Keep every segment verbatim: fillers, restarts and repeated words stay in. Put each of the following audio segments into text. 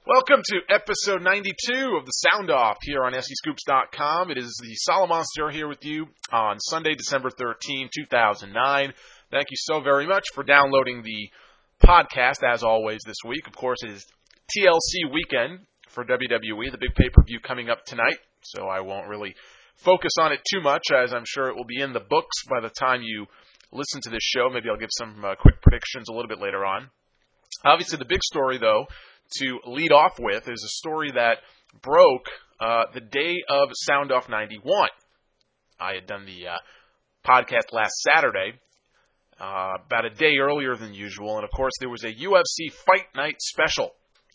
Welcome to episode ninety-two of the Sound Off here on S E Scoops dot com. It is the Solomonster here with you on Sunday, December thirteenth, two thousand nine. Thank you so very much for downloading the podcast, as always, this week. Of course, it is T L C weekend for W W E, the big pay-per-view coming up tonight, so I won't really focus on it too much, as I'm sure it will be in the books by the time you listen to this show. Maybe I'll give some uh, quick predictions a little bit later on. Obviously, the big story, though, to lead off with is a story that broke uh, the day of Sound Off ninety-one. I had done the uh, podcast last Saturday, uh, about a day earlier than usual, and of course there was a U F C Fight Night special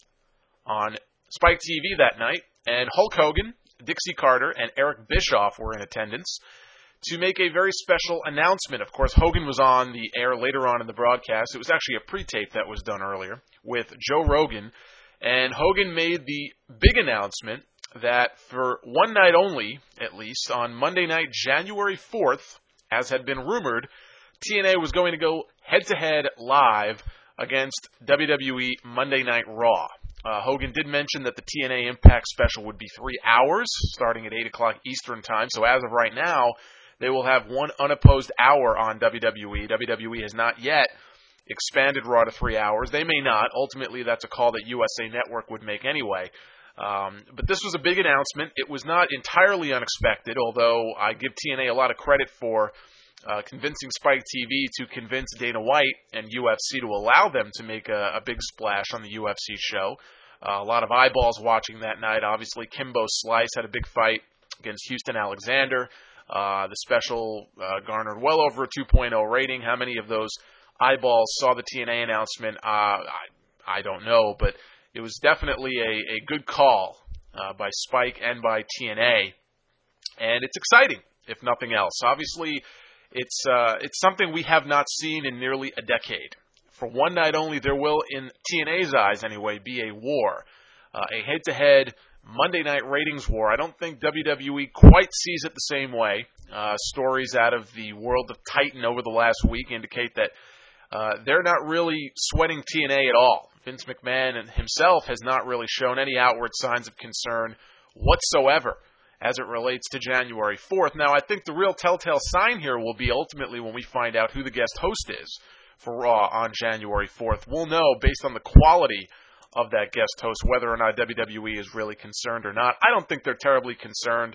on Spike T V that night, and Hulk Hogan, Dixie Carter, and Eric Bischoff were in attendance to make a very special announcement. Of course, Hogan was on the air later on in the broadcast. It was actually a pre-tape that was done earlier with Joe Rogan, and Hogan made the big announcement that for one night only, at least, on Monday night, January fourth, as had been rumored, T N A was going to go head-to-head live against W W E Monday Night Raw. Uh, Hogan did mention that the T N A Impact special would be three hours, starting at eight o'clock Eastern Time. So as of right now, they will have one unopposed hour on W W E. W W E has not yet expanded Raw to three hours. They may not. Ultimately, that's a call that U S A Network would make anyway. Um, but this was a big announcement. It was not entirely unexpected, although I give T N A a lot of credit for uh, convincing Spike T V to convince Dana White and U F C to allow them to make a, a big splash on the U F C show. Uh, a lot of eyeballs watching that night. Obviously, Kimbo Slice had a big fight against Houston Alexander. Uh, the special uh, garnered well over a two point oh rating. How many of those eyeballs saw the T N A announcement? Uh, I, I don't know, but it was definitely a, a good call uh, by Spike and by T N A, and it's exciting, if nothing else. Obviously, it's uh, it's something we have not seen in nearly a decade. For one night only, there will, in T N A's eyes anyway, be a war, uh, a head-to-head Monday night ratings war. I don't think W W E quite sees it the same way. Uh, stories out of the world of Titan over the last week indicate that uh, they're not really sweating T N A at all. Vince McMahon himself has not really shown any outward signs of concern whatsoever as it relates to January fourth. Now, I think the real telltale sign here will be ultimately when we find out who the guest host is for Raw on January fourth. We'll know, based on the quality of that guest host, whether or not W W E is really concerned or not. I don't think they're terribly concerned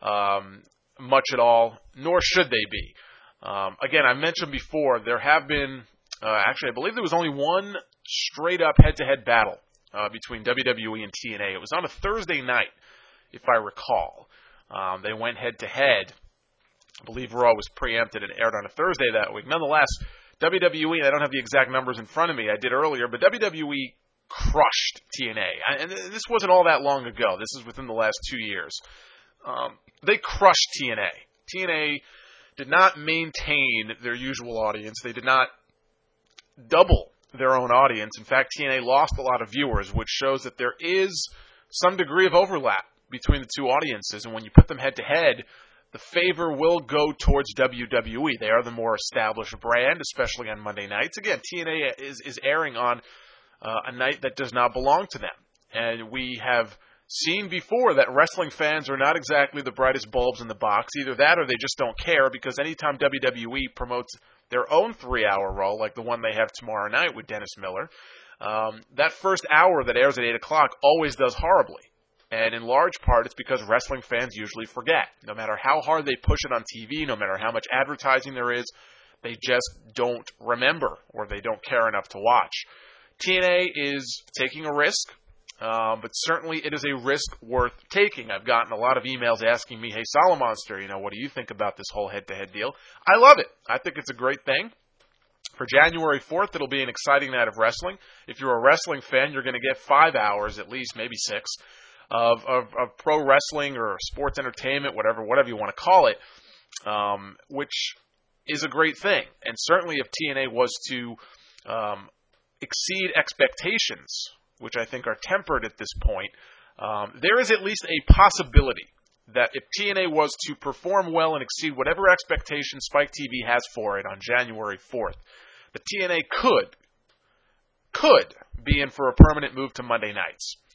um, much at all, nor should they be. Um, again, I mentioned before, there have been, uh, actually I believe there was only one straight-up head-to-head battle uh, between W W E and T N A. It was on a Thursday night, if I recall. Um, they went head-to-head. I believe Raw was preempted and aired on a Thursday that week. Nonetheless, W W E, I don't have the exact numbers in front of me, I did earlier, but W W E crushed T N A. And this wasn't all that long ago. This is within the last two years. Um, they crushed T N A. T N A did not maintain their usual audience. They did not double their own audience. In fact, T N A lost a lot of viewers, which shows that there is some degree of overlap between the two audiences. And when you put them head-to-head, the favor will go towards W W E. They are the more established brand, especially on Monday nights. Again, T N A is, is airing on Uh, a night that does not belong to them. And we have seen before that wrestling fans are not exactly the brightest bulbs in the box. Either that or they just don't care, because anytime W W E promotes their own three-hour Raw, like the one they have tomorrow night with Dennis Miller, um, that first hour that airs at eight o'clock always does horribly. And in large part, it's because wrestling fans usually forget. No matter how hard they push it on T V, no matter how much advertising there is, they just don't remember, or they don't care enough to watch. T N A is taking a risk, um, but certainly it is a risk worth taking. I've gotten a lot of emails asking me, hey, Solomonster, you know, what do you think about this whole head-to-head deal? I love it. I think it's a great thing. For January fourth, it'll be an exciting night of wrestling. If you're a wrestling fan, you're going to get five hours, at least, maybe six, of, of, of pro wrestling or sports entertainment, whatever, whatever you want to call it, um, which is a great thing. And certainly if T N A was to um, exceed expectations, which I think are tempered at this point, um, there is at least a possibility that if T N A was to perform well and exceed whatever expectations Spike T V has for it on January fourth, the T N A could, could be in for a permanent move to Monday nights.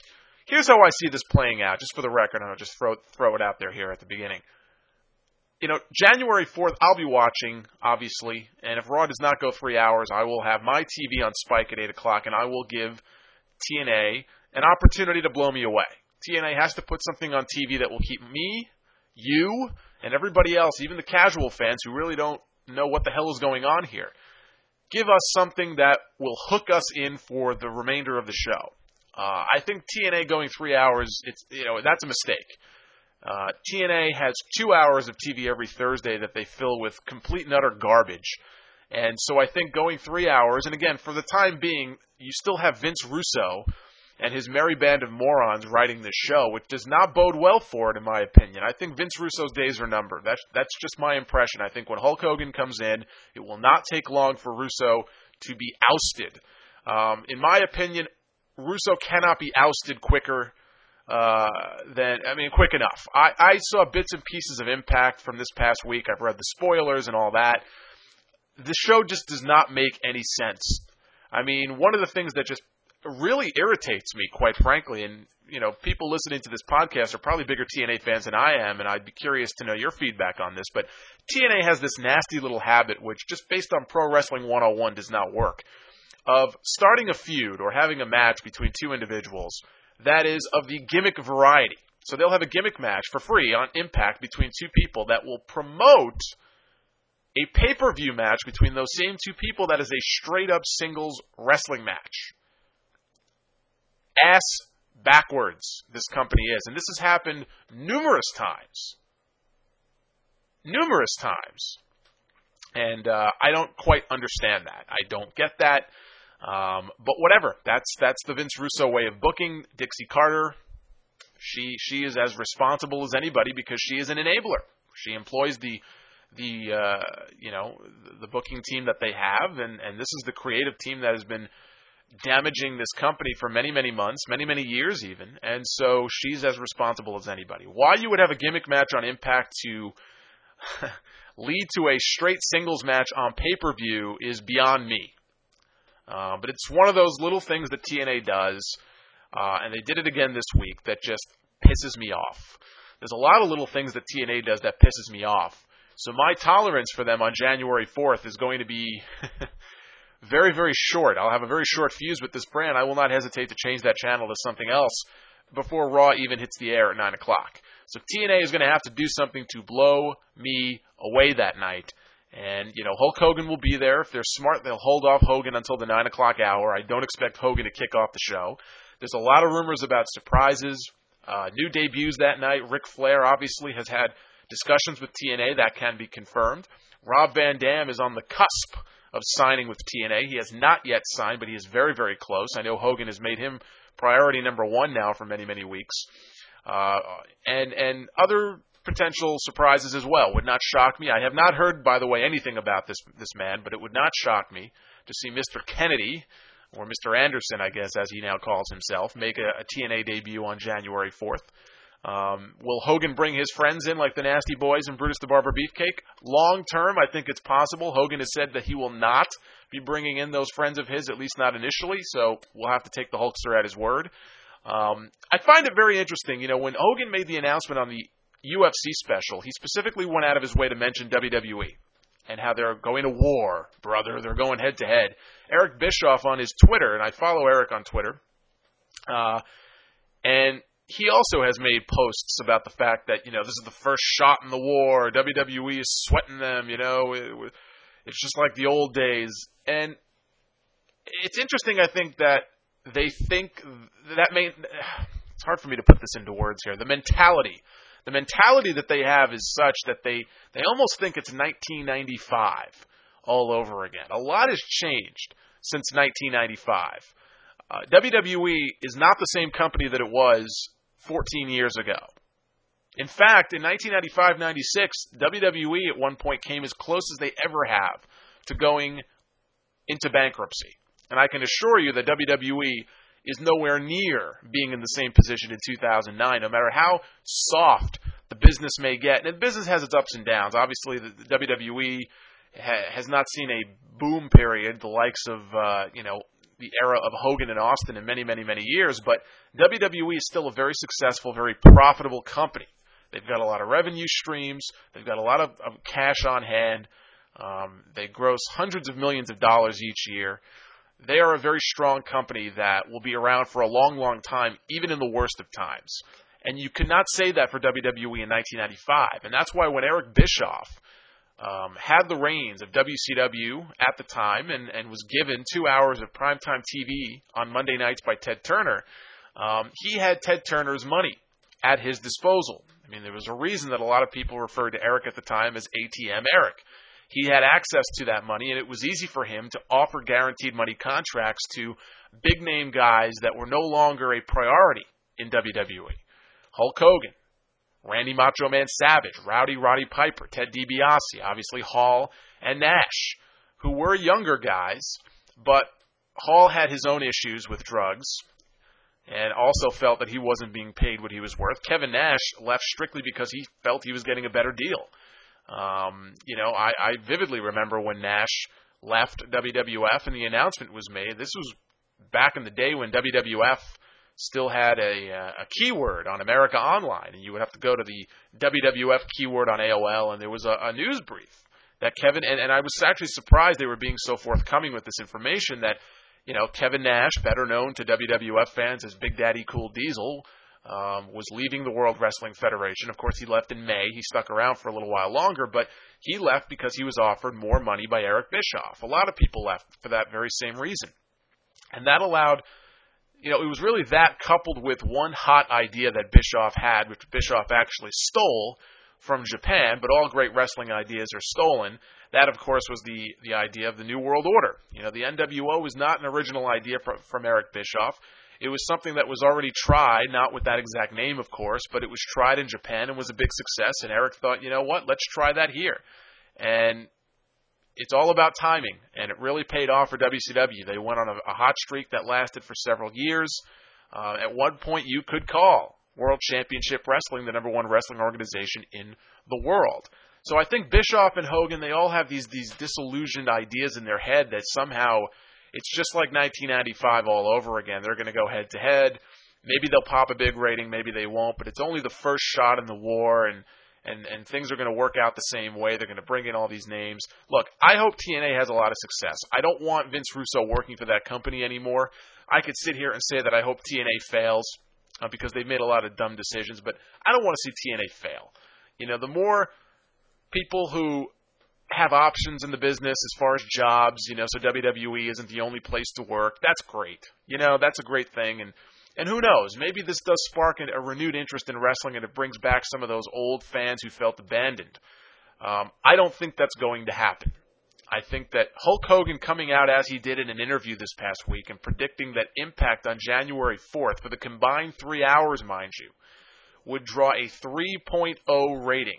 here's how I see this playing out, just for the record, and I'll just throw, throw it out there here at the beginning. You know, January fourth, I'll be watching, obviously, and if Raw does not go three hours, I will have my T V on Spike at eight o'clock, and I will give T N A an opportunity to blow me away. T N A has to put something on T V that will keep me, you, and everybody else, even the casual fans who really don't know what the hell is going on here, give us something that will hook us in for the remainder of the show. Uh, I think T N A going three hours, it's you know that's a mistake. Uh, T N A has two hours of T V every Thursday that they fill with complete and utter garbage. And so I think going three hours, and again, for the time being, you still have Vince Russo and his merry band of morons writing this show, which does not bode well for it, in my opinion. I think Vince Russo's days are numbered. That's, that's just my impression. I think when Hulk Hogan comes in, it will not take long for Russo to be ousted. Um, in my opinion, Russo cannot be ousted quicker uh, than, I mean, quick enough. I, I saw bits and pieces of Impact from this past week. I've read the spoilers and all that. The show just does not make any sense. I mean, one of the things that just really irritates me, quite frankly, and, you know, people listening to this podcast are probably bigger T N A fans than I am, and I'd be curious to know your feedback on this, but T N A has this nasty little habit, which just based on Pro Wrestling one oh one does not work, of starting a feud or having a match between two individuals that is of the gimmick variety. So they'll have a gimmick match for free on Impact between two people that will promote a pay-per-view match between those same two people that is a straight-up singles wrestling match. Ass backwards, this company is. And this has happened numerous times. Numerous times. And uh, I don't quite understand that. I don't get that. Um, but whatever. That's that's the Vince Russo way of booking. Dixie Carter, she she is as responsible as anybody because she is an enabler. She employs the the uh, you know the booking team that they have, and, and this is the creative team that has been damaging this company for many, many months, many, many years even, and so she's as responsible as anybody. Why you would have a gimmick match on Impact to lead to a straight singles match on pay-per-view is beyond me. Uh, but it's one of those little things that T N A does, uh, and they did it again this week, that just pisses me off. There's a lot of little things that T N A does that pisses me off. So my tolerance for them on January fourth is going to be very, very short. I'll have a very short fuse with this brand. I will not hesitate to change that channel to something else before Raw even hits the air at nine o'clock. So T N A is going to have to do something to blow me away that night. And, you know, Hulk Hogan will be there. If they're smart, they'll hold off Hogan until the nine o'clock hour. I don't expect Hogan to kick off the show. There's a lot of rumors about surprises, uh, new debuts that night. Ric Flair obviously has had discussions with T N A. That can be confirmed. Rob Van Dam is on the cusp of signing with T N A. He has not yet signed, but he is very, very close. I know Hogan has made him priority number one now for many, many weeks. Uh, and and other potential surprises as well. Would not shock me. I have not heard, by the way, anything about this this man, but it would not shock me to see Mister Kennedy, or Mister Anderson, I guess, as he now calls himself, make a, a T N A debut on January fourth. Um, will Hogan bring his friends in like the Nasty Boys and Brutus the Barber Beefcake? Long term, I think it's possible. Hogan has said that he will not be bringing in those friends of his, at least not initially, so we'll have to take the Hulkster at his word. Um, I find it very interesting. You know, when Hogan made the announcement on the U F C special, he specifically went out of his way to mention W W E and how they're going to war, brother. They're going head to head. Eric Bischoff on his Twitter, and I follow Eric on Twitter, uh, and he also has made posts about the fact that, you know, this is the first shot in the war. W W E is sweating them, you know. It, it's just like the old days. And it's interesting, I think, that they think that may... It's hard for me to put this into words here. The mentality. The mentality that they have is such that they, they almost think it's nineteen ninety-five all over again. A lot has changed since nineteen ninety-five. Uh, W W E is not the same company that it was fourteen years ago. In fact, in nineteen ninety-five ninety-six, W W E at one point came as close as they ever have to going into bankruptcy. And I can assure you that W W E is nowhere near being in the same position in two thousand nine, no matter how soft the business may get. And the business has its ups and downs. Obviously, the, the W W E ha, has not seen a boom period, the likes of, uh, you know, the era of Hogan and Austin in many, many, many years, but W W E is still a very successful, very profitable company. They've got a lot of revenue streams. They've got a lot of, of cash on hand. Um, they gross hundreds of millions of dollars each year. They are a very strong company that will be around for a long, long time, even in the worst of times. And you could not say that for W W E in nineteen ninety-five. And that's why when Eric Bischoff um, had the reins of W C W at the time and, and was given two hours of primetime T V on Monday nights by Ted Turner, um, he had Ted Turner's money at his disposal. I mean, there was a reason that a lot of people referred to Eric at the time as A T M Eric. He had access to that money, and it was easy for him to offer guaranteed money contracts to big-name guys that were no longer a priority in W W E. Hulk Hogan, Randy Macho Man Savage, Rowdy Roddy Piper, Ted DiBiase, obviously Hall, and Nash, who were younger guys, but Hall had his own issues with drugs and also felt that he wasn't being paid what he was worth. Kevin Nash left strictly because he felt he was getting a better deal. Um, you know, I, I vividly remember when Nash left W W F and the announcement was made. This was back in the day when W W F still had a, a keyword on America Online, and you would have to go to the W W F keyword on A O L, and there was a, a news brief that Kevin, and, and I was actually surprised they were being so forthcoming with this information that, you know, Kevin Nash, better known to W W F fans as Big Daddy Cool Diesel, um, was leaving the World Wrestling Federation. Of course, he left in May. He stuck around for a little while longer, but he left because he was offered more money by Eric Bischoff. A lot of people left for that very same reason. And that allowed, you know, it was really that coupled with one hot idea that Bischoff had, which Bischoff actually stole from Japan, but all great wrestling ideas are stolen. That, of course, was the, the idea of the New World Order. You know, the N W O was not an original idea from, from Eric Bischoff. It was something that was already tried, not with that exact name, of course, but it was tried in Japan and was a big success, and Eric thought, you know what, let's try that here. And it's all about timing, and it really paid off for W C W. They went on a, a hot streak that lasted for several years. Uh, at one point, you could call World Championship Wrestling the number one wrestling organization in the world. So I think Bischoff and Hogan, they all have these these disillusioned ideas in their head that somehow it's just like nineteen ninety-five all over again. They're going to go head-to-head. Maybe they'll pop a big rating, maybe they won't, but it's only the first shot in the war, and And, and things are going to work out the same way. They're going to bring in all these names. Look, I hope T N A has a lot of success. I don't want Vince Russo working for that company anymore. I could sit here and say that I hope T N A fails uh, because they've made a lot of dumb decisions, but I don't want to see T N A fail. You know, the more people who have options in the business as far as jobs, you know, so W W E isn't the only place to work, that's great. You know, that's a great thing, and And who knows, maybe this does spark a renewed interest in wrestling and it brings back some of those old fans who felt abandoned. Um, I don't think that's going to happen. I think that Hulk Hogan coming out as he did in an interview this past week and predicting that Impact on January fourth, for the combined three hours, mind you, would draw a three point oh rating.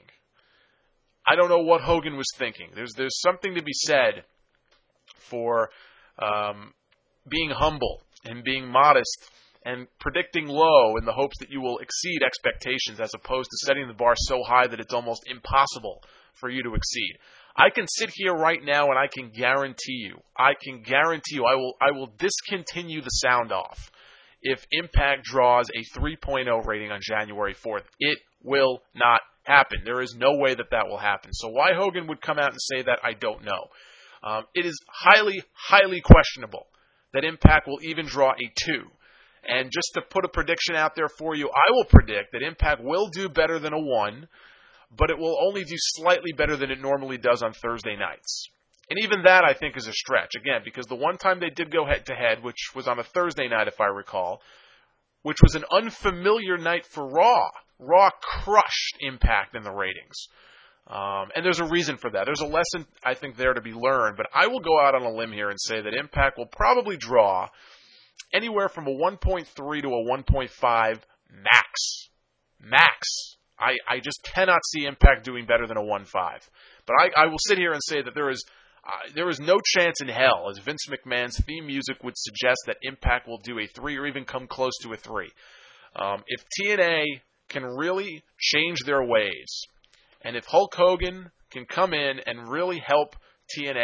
I don't know what Hogan was thinking. There's, there's something to be said for um, being humble and being modest and predicting low in the hopes that you will exceed expectations as opposed to setting the bar so high that it's almost impossible for you to exceed. I can sit here right now and I can guarantee you, I can guarantee you I will I will discontinue the sound off if Impact draws a three point oh rating on January fourth. It will not happen. There is no way that that will happen. So why Hogan would come out and say that, I don't know. Um, it is highly, highly questionable that Impact will even draw a two. And just to put a prediction out there for you, I will predict that Impact will do better than a one, but it will only do slightly better than it normally does on Thursday nights. And even that, I think, is a stretch. Again, because the one time they did go head-to-head, which was on a Thursday night, if I recall, which was an unfamiliar night for Raw. Raw crushed Impact in the ratings. Um, and there's a reason for that. There's a lesson, I think, there to be learned. But I will go out on a limb here and say that Impact will probably draw anywhere from a one point three to a one point five max. Max. I, I just cannot see Impact doing better than a one point five. But I, I will sit here and say that there is uh, there is no chance in hell, as Vince McMahon's theme music would suggest, that Impact will do a three or even come close to a three. Um, if T N A can really change their ways, and if Hulk Hogan can come in and really help T N A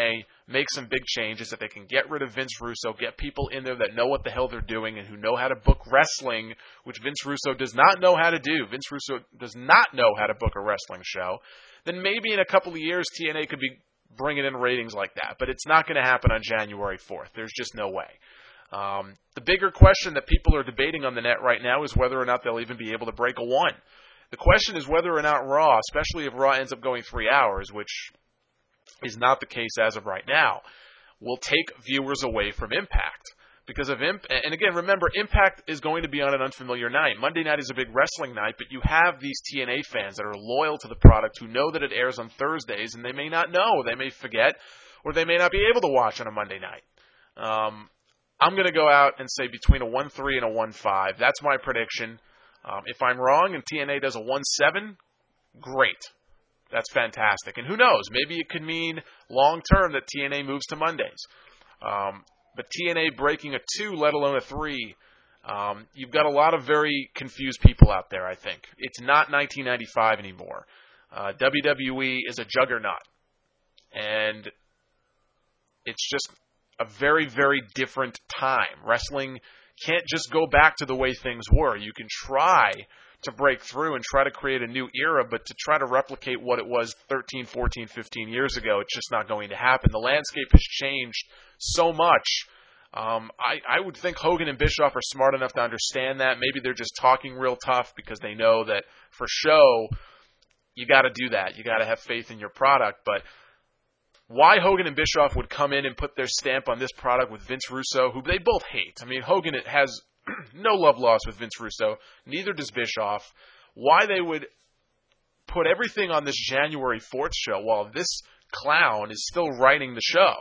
make some big changes, that they can get rid of Vince Russo, get people in there that know what the hell they're doing and who know how to book wrestling, which Vince Russo does not know how to do. Vince Russo does not know how to book a wrestling show. Then maybe in a couple of years, T N A could be bringing in ratings like that. But it's not going to happen on January fourth. There's just no way. Um, the bigger question that people are debating on the net right now is whether or not they'll even be able to break a one. The question is whether or not Raw, especially if Raw ends up going three hours, which is not the case as of right now, will take viewers away from Impact. Because of Imp, and again, remember, Impact is going to be on an unfamiliar night. Monday night is a big wrestling night, but you have these T N A fans that are loyal to the product who know that it airs on Thursdays, and they may not know, they may forget, or they may not be able to watch on a Monday night. Um, I'm going to go out and say between a one three and a one five. That's my prediction. Um, if I'm wrong and T N A does a one seven, great. That's fantastic. And who knows? Maybe it could mean long-term that T N A moves to Mondays. Um, but T N A breaking a two, let alone a three, um, you've got a lot of very confused people out there, I think. It's not nineteen ninety-five anymore. Uh, W W E is a juggernaut. And it's just a very, very different time. Wrestling can't just go back to the way things were. You can try to break through and try to create a new era, but to try to replicate what it was thirteen, fourteen, fifteen years ago, it's just not going to happen. The landscape has changed so much. Um, I, I would think Hogan and Bischoff are smart enough to understand that. Maybe they're just talking real tough because they know that for show, you got to do that. You got to have faith in your product. But why Hogan and Bischoff would come in and put their stamp on this product with Vince Russo, who they both hate. I mean, Hogan has no love lost with Vince Russo. Neither does Bischoff. Why they would put everything on this January fourth show while this clown is still writing the show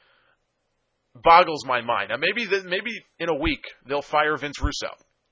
boggles my mind. Now, maybe maybe in a week they'll fire Vince Russo.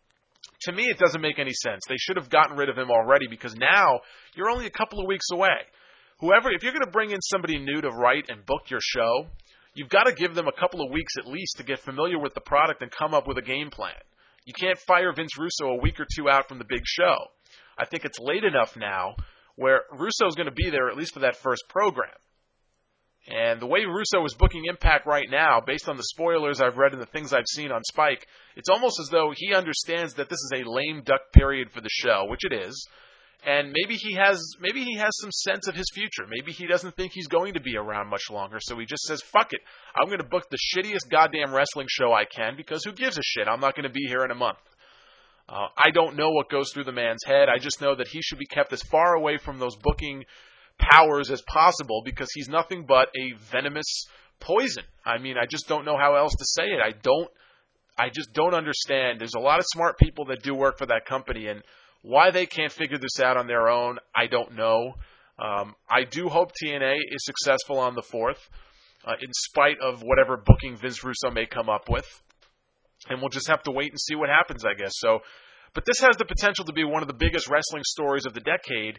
To me, it doesn't make any sense. They should have gotten rid of him already because now you're only a couple of weeks away. Whoever, if you're going to bring in somebody new to write and book your show, you've got to give them a couple of weeks at least to get familiar with the product and come up with a game plan. You can't fire Vince Russo a week or two out from the big show. I think it's late enough now where Russo's going to be there at least for that first program. And the way Russo is booking Impact right now, based on the spoilers I've read and the things I've seen on Spike, it's almost as though he understands that this is a lame duck period for the show, which it is. And maybe he has maybe he has some sense of his future. Maybe he doesn't think he's going to be around much longer, so he just says, fuck it. I'm going to book the shittiest goddamn wrestling show I can because who gives a shit? I'm not going to be here in a month. Uh, I don't know what goes through the man's head. I just know that he should be kept as far away from those booking powers as possible because he's nothing but a venomous poison. I mean, I just don't know how else to say it. I don't, I just don't understand. There's a lot of smart people that do work for that company, and why they can't figure this out on their own, I don't know. Um, I do hope T N A is successful on the fourth, uh, in spite of whatever booking Vince Russo may come up with. And we'll just have to wait and see what happens, I guess. So, but this has the potential to be one of the biggest wrestling stories of the decade,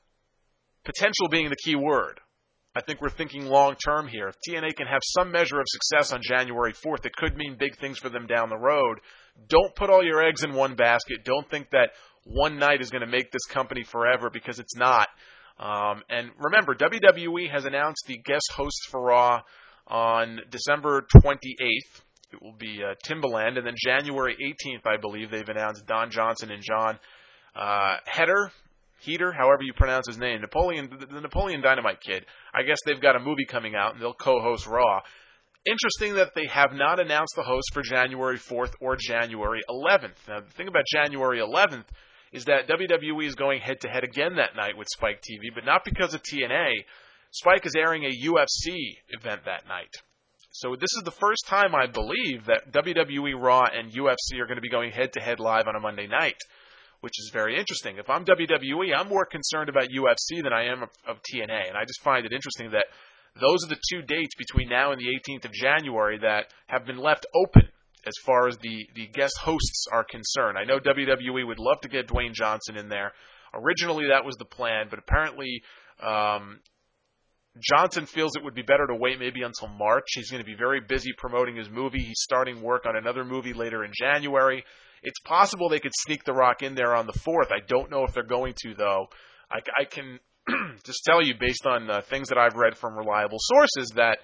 potential being the key word. I think we're thinking long-term here. If T N A can have some measure of success on January fourth, it could mean big things for them down the road. Don't put all your eggs in one basket. Don't think that one night is going to make this company forever, because it's not. Um, and remember, W W E has announced the guest hosts for Raw on December twenty-eighth. It will be uh, Timbaland. And then January eighteenth, I believe, they've announced Don Johnson and John uh, Heder. Heater, however you pronounce his name, Napoleon, the Napoleon Dynamite Kid. I guess they've got a movie coming out, and they'll co-host Raw. Interesting that they have not announced the host for January fourth or January eleventh. Now, the thing about January eleventh is that W W E is going head-to-head again that night with Spike T V, but not because of T N A. Spike is airing a U F C event that night. So this is the first time, I believe, that W W E Raw and U F C are going to be going head-to-head live on a Monday night, which is very interesting. If I'm W W E, I'm more concerned about U F C than I am of, of T N A, and I just find it interesting that those are the two dates between now and the eighteenth of January that have been left open as far as the, the guest hosts are concerned. I know W W E would love to get Dwayne Johnson in there. Originally, that was the plan, but apparently um, Johnson feels it would be better to wait maybe until March. He's going to be very busy promoting his movie. He's starting work on another movie later in January. It's possible they could sneak The Rock in there on the fourth. I don't know if they're going to, though. I, I can just tell you, based on uh, things that I've read from reliable sources, that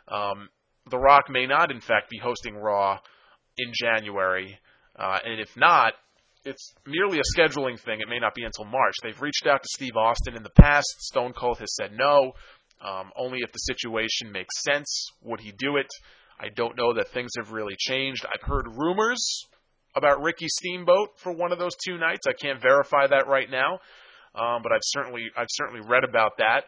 Um, The Rock may not, in fact, be hosting Raw in January. Uh, and if not, it's merely a scheduling thing. It may not be until March. They've reached out to Steve Austin in the past. Stone Cold has said no. Um, only if the situation makes sense would he do it. I don't know that things have really changed. I've heard rumors about Ricky Steamboat for one of those two nights. I can't verify that right now, um, but I've certainly I've certainly read about that.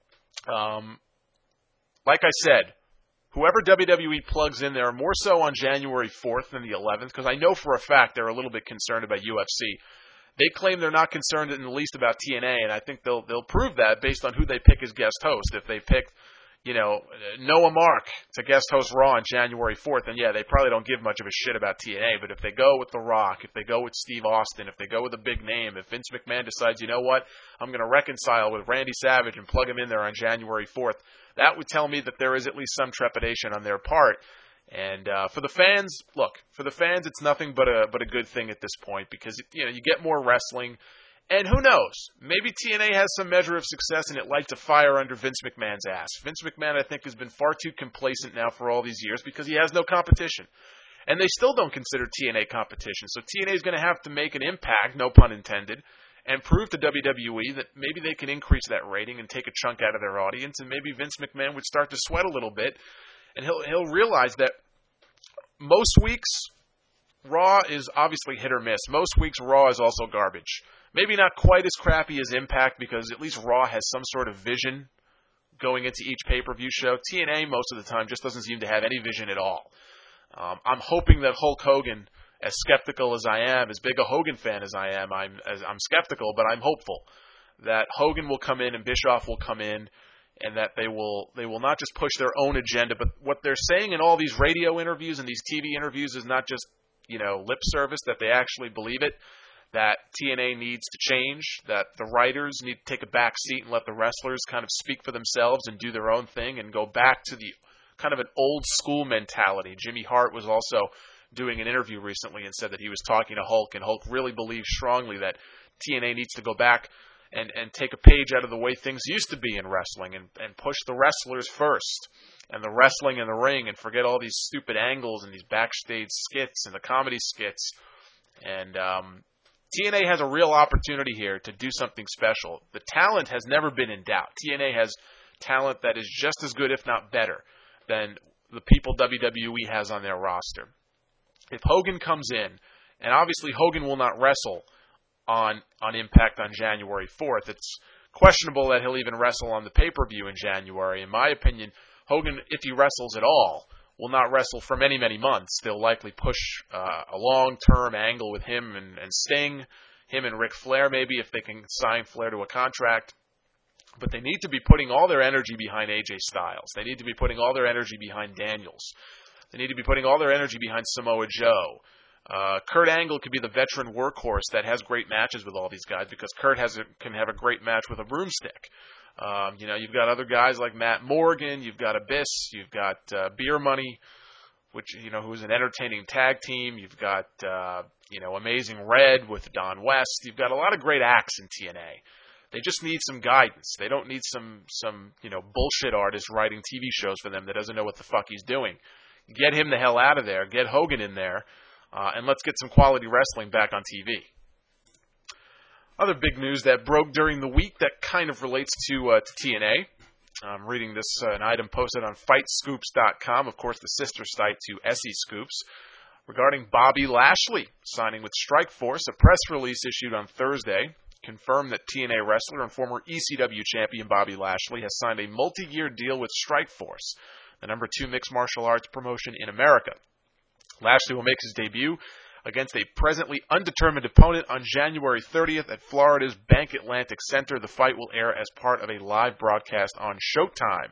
Um, like I said, whoever W W E plugs in there, more so on January fourth than the eleventh, because I know for a fact they're a little bit concerned about U F C. They claim they're not concerned in the least about T N A, and I think they'll they'll prove that based on who they pick as guest host. If they pick, you know, Noah Mark to guest host Raw on January fourth, and yeah, they probably don't give much of a shit about T N A, but if they go with The Rock, if they go with Steve Austin, if they go with a big name, if Vince McMahon decides, you know what, I'm going to reconcile with Randy Savage and plug him in there on January fourth, that would tell me that there is at least some trepidation on their part. And uh, for the fans, look, for the fans, it's nothing but a but a good thing at this point because, you know, you get more wrestling. And who knows? Maybe T N A has some measure of success and it lights a fire under Vince McMahon's ass. Vince McMahon, I think, has been far too complacent now for all these years because he has no competition. And they still don't consider T N A competition. So T N A is going to have to make an impact, no pun intended, and prove to W W E that maybe they can increase that rating and take a chunk out of their audience. And maybe Vince McMahon would start to sweat a little bit. And he'll he'll realize that most weeks, Raw is obviously hit or miss. Most weeks, Raw is also garbage. Maybe not quite as crappy as Impact because at least Raw has some sort of vision going into each pay-per-view show. T N A, most of the time, just doesn't seem to have any vision at all. Um, I'm hoping that Hulk Hogan, as skeptical as I am, as big a Hogan fan as I am, I'm, as, I'm skeptical, but I'm hopeful that Hogan will come in and Bischoff will come in and that they will they will not just push their own agenda, but what they're saying in all these radio interviews and these T V interviews is not just, you know, lip service, that they actually believe it, that T N A needs to change, that the writers need to take a back seat and let the wrestlers kind of speak for themselves and do their own thing and go back to the kind of an old school mentality. Jimmy Hart was also doing an interview recently and said that he was talking to Hulk, and Hulk really believes strongly that T N A needs to go back and, and take a page out of the way things used to be in wrestling and, and push the wrestlers first and the wrestling in the ring and forget all these stupid angles and these backstage skits and the comedy skits. And um, T N A has a real opportunity here to do something special. The talent has never been in doubt. T N A has talent that is just as good, if not better, than the people W W E has on their roster. If Hogan comes in, and obviously Hogan will not wrestle on on Impact on January fourth, it's questionable that he'll even wrestle on the pay-per-view in January. In my opinion, Hogan, if he wrestles at all, will not wrestle for many, many months. They'll likely push uh, a long-term angle with him and, and Sting, him and Ric Flair maybe, if they can sign Flair to a contract. But they need to be putting all their energy behind A J Styles. They need to be putting all their energy behind Daniels. They need to be putting all their energy behind Samoa Joe. Uh, Kurt Angle could be the veteran workhorse that has great matches with all these guys because Kurt has a, can have a great match with a broomstick. Um, you know, you've got other guys like Matt Morgan, you've got Abyss, you've got uh, Beer Money, which, you know, who's an entertaining tag team. You've got, uh, you know, Amazing Red with Don West. You've got a lot of great acts in T N A. They just need some guidance. They don't need some, some, you know, bullshit artist writing T V shows for them that doesn't know what the fuck he's doing. Get him the hell out of there. Get Hogan in there. Uh, and let's get some quality wrestling back on T V. Other big news that broke during the week that kind of relates to, uh, to T N A. I'm reading this, uh, an item posted on Fight Scoops dot com, of course the sister site to S E Scoops, regarding Bobby Lashley signing with Strikeforce. A press release issued on Thursday confirmed that T N A wrestler and former E C W champion Bobby Lashley has signed a multi-year deal with Strikeforce, the number two mixed martial arts promotion in America. Lashley will make his debut against a presently undetermined opponent on January thirtieth at Florida's Bank Atlantic Center. The fight will air as part of a live broadcast on Showtime.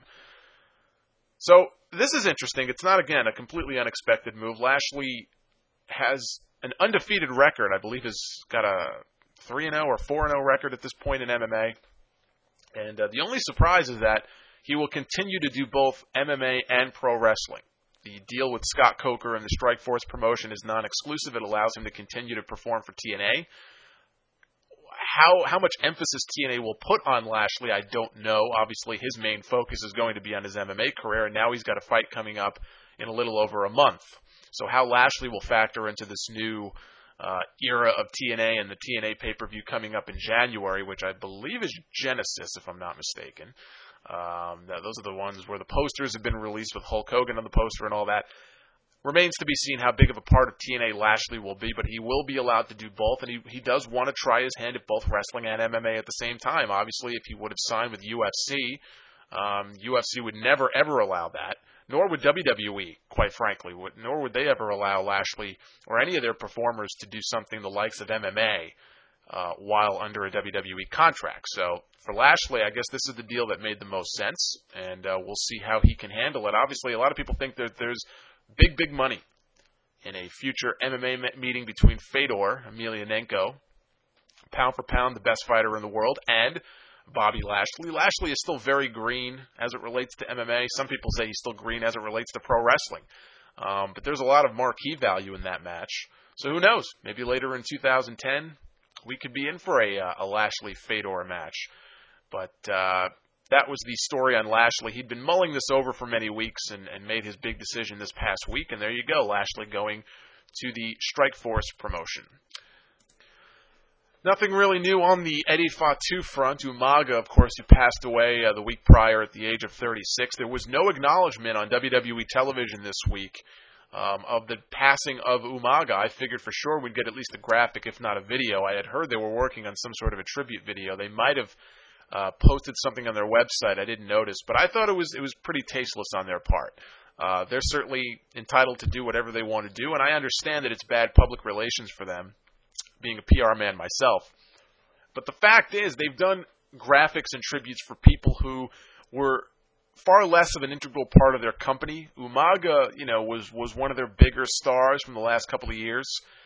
So this is interesting. It's not, again, a completely unexpected move. Lashley has an undefeated record. I believe has got a three and oh or four and oh record at this point in M M A. And uh, the only surprise is that he will continue to do both M M A and pro wrestling. The deal with Scott Coker and the Strikeforce promotion is non-exclusive. It allows him to continue to perform for T N A. how how much emphasis T N A will put on Lashley, I don't know. Obviously, his main focus is going to be on his M M A career, and now he's got a fight coming up in a little over a month. So how Lashley will factor into this new uh, era of T N A and the T N A pay-per-view coming up in January, which I believe is Genesis, if I'm not mistaken. Um, those are the ones where the posters have been released with Hulk Hogan on the poster and all that. Remains to be seen how big of a part of T N A Lashley will be, but he will be allowed to do both, and he, he does want to try his hand at both wrestling and M M A at the same time. Obviously, if he would have signed with U F C, um, U F C would never, ever allow that, nor would W W E, quite frankly, would, nor would they ever allow Lashley or any of their performers to do something the likes of M M A uh, while under a W W E contract. So for Lashley, I guess this is the deal that made the most sense, and uh, we'll see how he can handle it. Obviously, a lot of people think that there's big, big money in a future M M A meeting between Fedor Emelianenko, pound for pound the best fighter in the world, and Bobby Lashley. Lashley is still very green as it relates to M M A. Some people say he's still green as it relates to pro wrestling. Um, but there's a lot of marquee value in that match. So who knows? Maybe later in two thousand ten, we could be in for a, a Lashley-Fedor match. But uh, that was the story on Lashley. He'd been mulling this over for many weeks and, and made his big decision this past week. And there you go, Lashley going to the Strikeforce promotion. Nothing really new on the Eddie Fatu front. Umaga, of course, who passed away uh, the week prior at the age of thirty-six. There was no acknowledgement on W W E television this week um, of the passing of Umaga. I figured for sure we'd get at least a graphic, if not a video. I had heard they were working on some sort of a tribute video. They might have uh, posted something on their website. I didn't notice, but I thought it was it was pretty tasteless on their part. Uh, they're certainly entitled to do whatever they want to do, and I understand that it's bad public relations for them, being a P R man myself. But the fact is, they've done graphics and tributes for people who were far less of an integral part of their company. Umaga, you know, was, was one of their bigger stars from the last couple of years,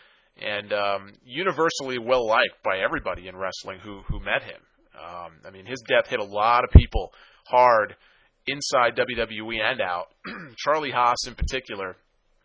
and um, universally well-liked by everybody in wrestling who, who met him. Um, I mean, his death hit a lot of people hard inside W W E and out. Charlie Haas in particular,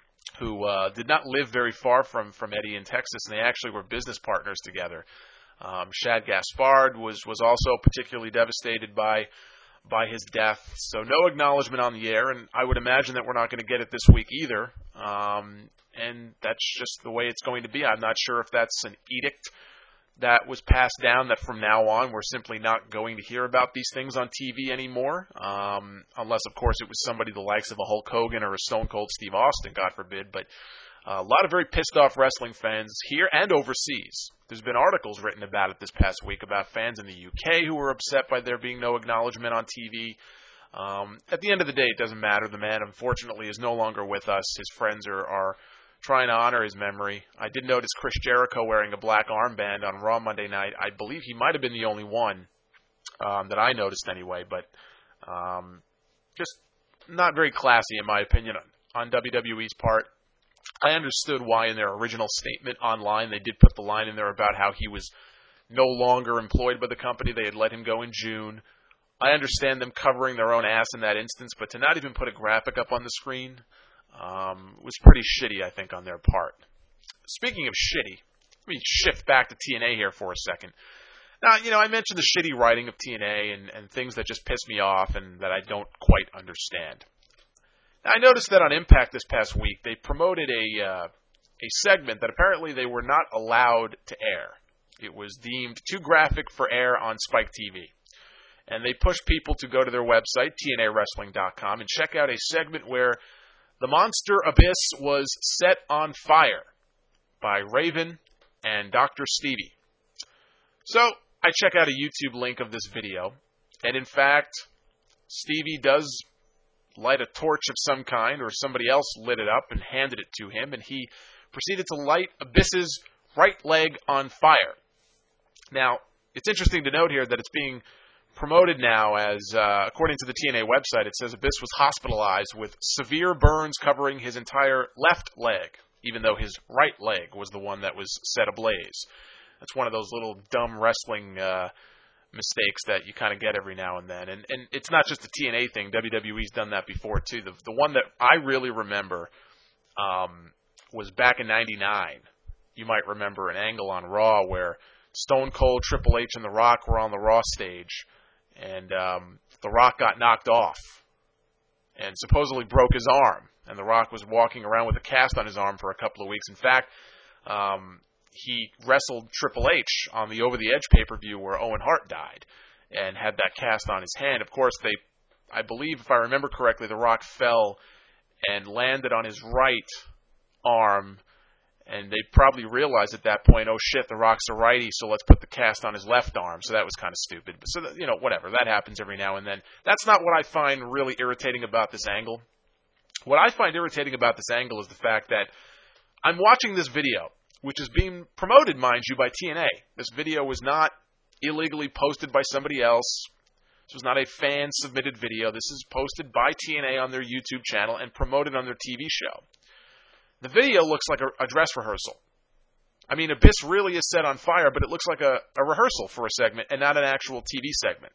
who uh, did not live very far from, from Eddie in Texas, and they actually were business partners together. Um, Shad Gaspard was, was also particularly devastated by by his death, so no acknowledgement on the air, and I would imagine that we're not going to get it this week either, um, and that's just the way it's going to be. I'm not sure if that's an edict that was passed down that from now on we're simply not going to hear about these things on T V anymore, um, unless, of course, it was somebody the likes of a Hulk Hogan or a Stone Cold Steve Austin, God forbid. But uh, a lot of very pissed-off wrestling fans here and overseas. There's been articles written about it this past week about fans in the U K who were upset by there being no acknowledgement on T V. Um, at the end of the day, it doesn't matter. The man, unfortunately, is no longer with us. His friends are... are trying to honor his memory. I did notice Chris Jericho wearing a black armband on Raw Monday night. I believe he might have been the only one um, that I noticed anyway, but um, just not very classy in my opinion on W W E's part. I understood why in their original statement online they did put the line in there about how he was no longer employed by the company. They had let him go in June. I understand them covering their own ass in that instance, but to not even put a graphic up on the screen Um, was pretty shitty, I think, on their part. Speaking of shitty, let me shift back to T N A here for a second. Now, you know, I mentioned the shitty writing of T N A and, and things that just piss me off and that I don't quite understand. Now, I noticed that on Impact this past week, they promoted a uh, a segment that apparently they were not allowed to air. It was deemed too graphic for air on Spike T V. And they pushed people to go to their website, T N A wrestling dot com, and check out a segment where the Monster Abyss was set on fire by Raven and Doctor Stevie. So I check out a YouTube link of this video, and in fact, Stevie does light a torch of some kind, or somebody else lit it up and handed it to him, and he proceeded to light Abyss's right leg on fire. Now, it's interesting to note here that it's being promoted now as, uh, according to the T N A website, it says Abyss was hospitalized with severe burns covering his entire left leg, even though his right leg was the one that was set ablaze. That's one of those little dumb wrestling uh, mistakes that you kind of get every now and then. And, and it's not just a T N A thing. W W E's done that before, too. The, the one that I really remember um, was back in ninety-nine. You might remember an angle on Raw where Stone Cold, Triple H, and The Rock were on the Raw stage, and um, The Rock got knocked off and supposedly broke his arm. And The Rock was walking around with a cast on his arm for a couple of weeks. In fact, um, he wrestled Triple H on the Over the Edge pay-per-view where Owen Hart died and had that cast on his hand. Of course, they, I believe, if I remember correctly, The Rock fell and landed on his right arm, and they probably realized at that point, oh shit, The Rock's a righty, so let's put the cast on his left arm. So that was kind of stupid. But so, that, you know, whatever. That happens every now and then. That's not what I find really irritating about this angle. What I find irritating about this angle is the fact that I'm watching this video, which is being promoted, mind you, by T N A. This video was not illegally posted by somebody else. This was not a fan-submitted video. This is posted by T N A on their YouTube channel and promoted on their T V show. The video looks like a, a dress rehearsal. I mean, Abyss really is set on fire, but it looks like a, a rehearsal for a segment and not an actual T V segment.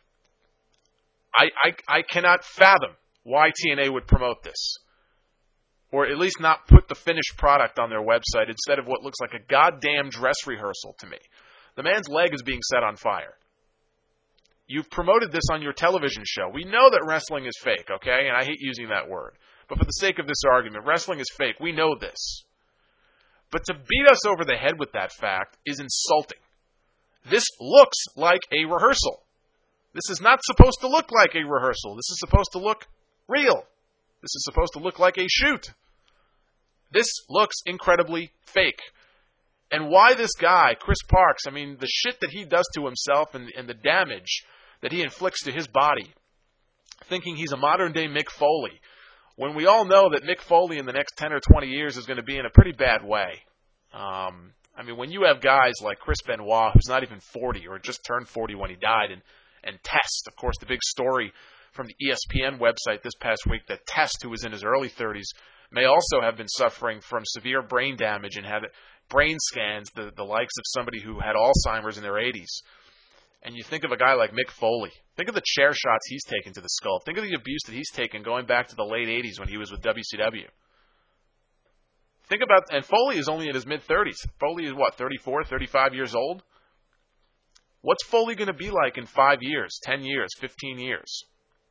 I, I, I cannot fathom why T N A would promote this, or at least not put the finished product on their website instead of what looks like a goddamn dress rehearsal to me. The man's leg is being set on fire. You've promoted this on your television show. We know that wrestling is fake, okay? And I hate using that word. But for the sake of this argument, wrestling is fake. We know this. But to beat us over the head with that fact is insulting. This looks like a rehearsal. This is not supposed to look like a rehearsal. This is supposed to look real. This is supposed to look like a shoot. This looks incredibly fake. And why this guy, Chris Parks, I mean, the shit that he does to himself and, and the damage that he inflicts to his body, thinking he's a modern-day Mick Foley, when we all know that Mick Foley in the next ten or twenty years is going to be in a pretty bad way. Um, I mean, when you have guys like Chris Benoit, who's not even forty or just turned forty when he died, and, and Test, of course, the big story from the E S P N website this past week, that Test, who was in his early thirties, may also have been suffering from severe brain damage and had brain scans, the, the likes of somebody who had Alzheimer's in their eighties. And you think of a guy like Mick Foley. Think of the chair shots he's taken to the skull. Think of the abuse that he's taken going back to the late eighties when he was with W C W. Think about, and Foley is only in his mid-thirties. Foley is what, thirty-four, thirty-five years old? What's Foley going to be like in five years, ten years, fifteen years?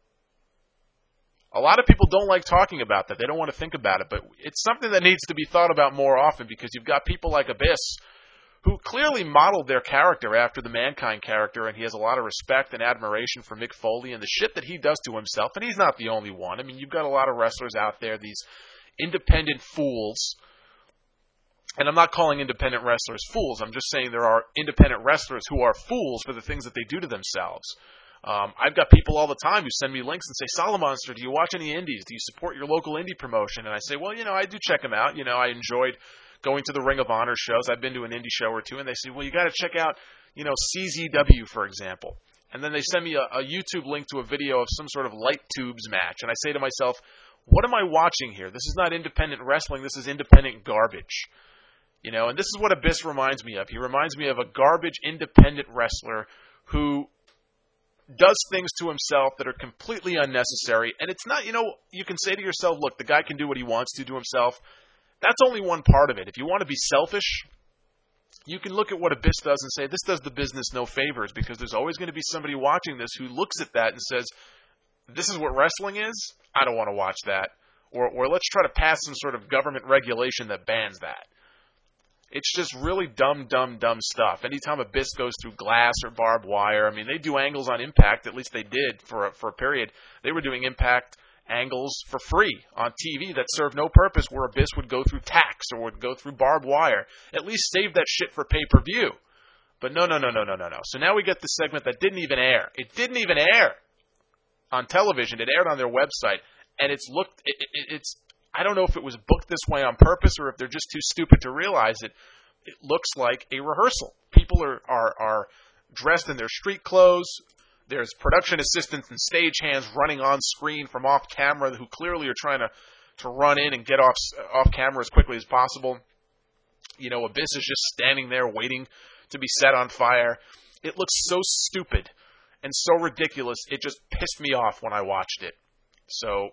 A lot of people don't like talking about that. They don't want to think about it, but it's something that needs to be thought about more often, because you've got people like Abyss who clearly modeled their character after the Mankind character, and he has a lot of respect and admiration for Mick Foley and the shit that he does to himself, and he's not the only one. I mean, you've got a lot of wrestlers out there, these independent fools, and I'm not calling independent wrestlers fools. I'm just saying there are independent wrestlers who are fools for the things that they do to themselves. Um, I've got people all the time who send me links and say, Solomonster, do you watch any indies? Do you support your local indie promotion? And I say, well, you know, I do check them out. You know, I enjoyed going to the Ring of Honor shows. I've been to an indie show or two. And they say, well, you got to check out, you know, C Z W, for example. And then they send me a, a YouTube link to a video of some sort of light tubes match. And I say to myself, what am I watching here? This is not independent wrestling. This is independent garbage. You know, and this is what Abyss reminds me of. He reminds me of a garbage independent wrestler who does things to himself that are completely unnecessary. And it's not, you know, you can say to yourself, look, the guy can do what he wants to to himself. That's only one part of it. If you want to be selfish, you can look at what Abyss does and say, this does the business no favors, because there's always going to be somebody watching this who looks at that and says, this is what wrestling is? I don't want to watch that. Or, or let's try to pass some sort of government regulation that bans that. It's just really dumb, dumb, dumb stuff. Anytime Abyss goes through glass or barbed wire, I mean, they do angles on Impact. At least they did for a, for a period. They were doing Impact angles for free on T V that served no purpose, where Abyss would go through tacks or would go through barbed wire. At least save that shit for pay-per-view. But no, no, no, no, no, no, no. So now we get this segment that didn't even air. It didn't even air on television. It aired on their website. And it's looked, it, it, it's, I don't know if it was booked this way on purpose or if they're just too stupid to realize it. It looks like a rehearsal. People are, are, are dressed in their street clothes. There's production assistants and stagehands running on screen from off camera who clearly are trying to, to run in and get off, off camera as quickly as possible. You know, Abyss is just standing there waiting to be set on fire. It looks so stupid and so ridiculous. It just pissed me off when I watched it. So,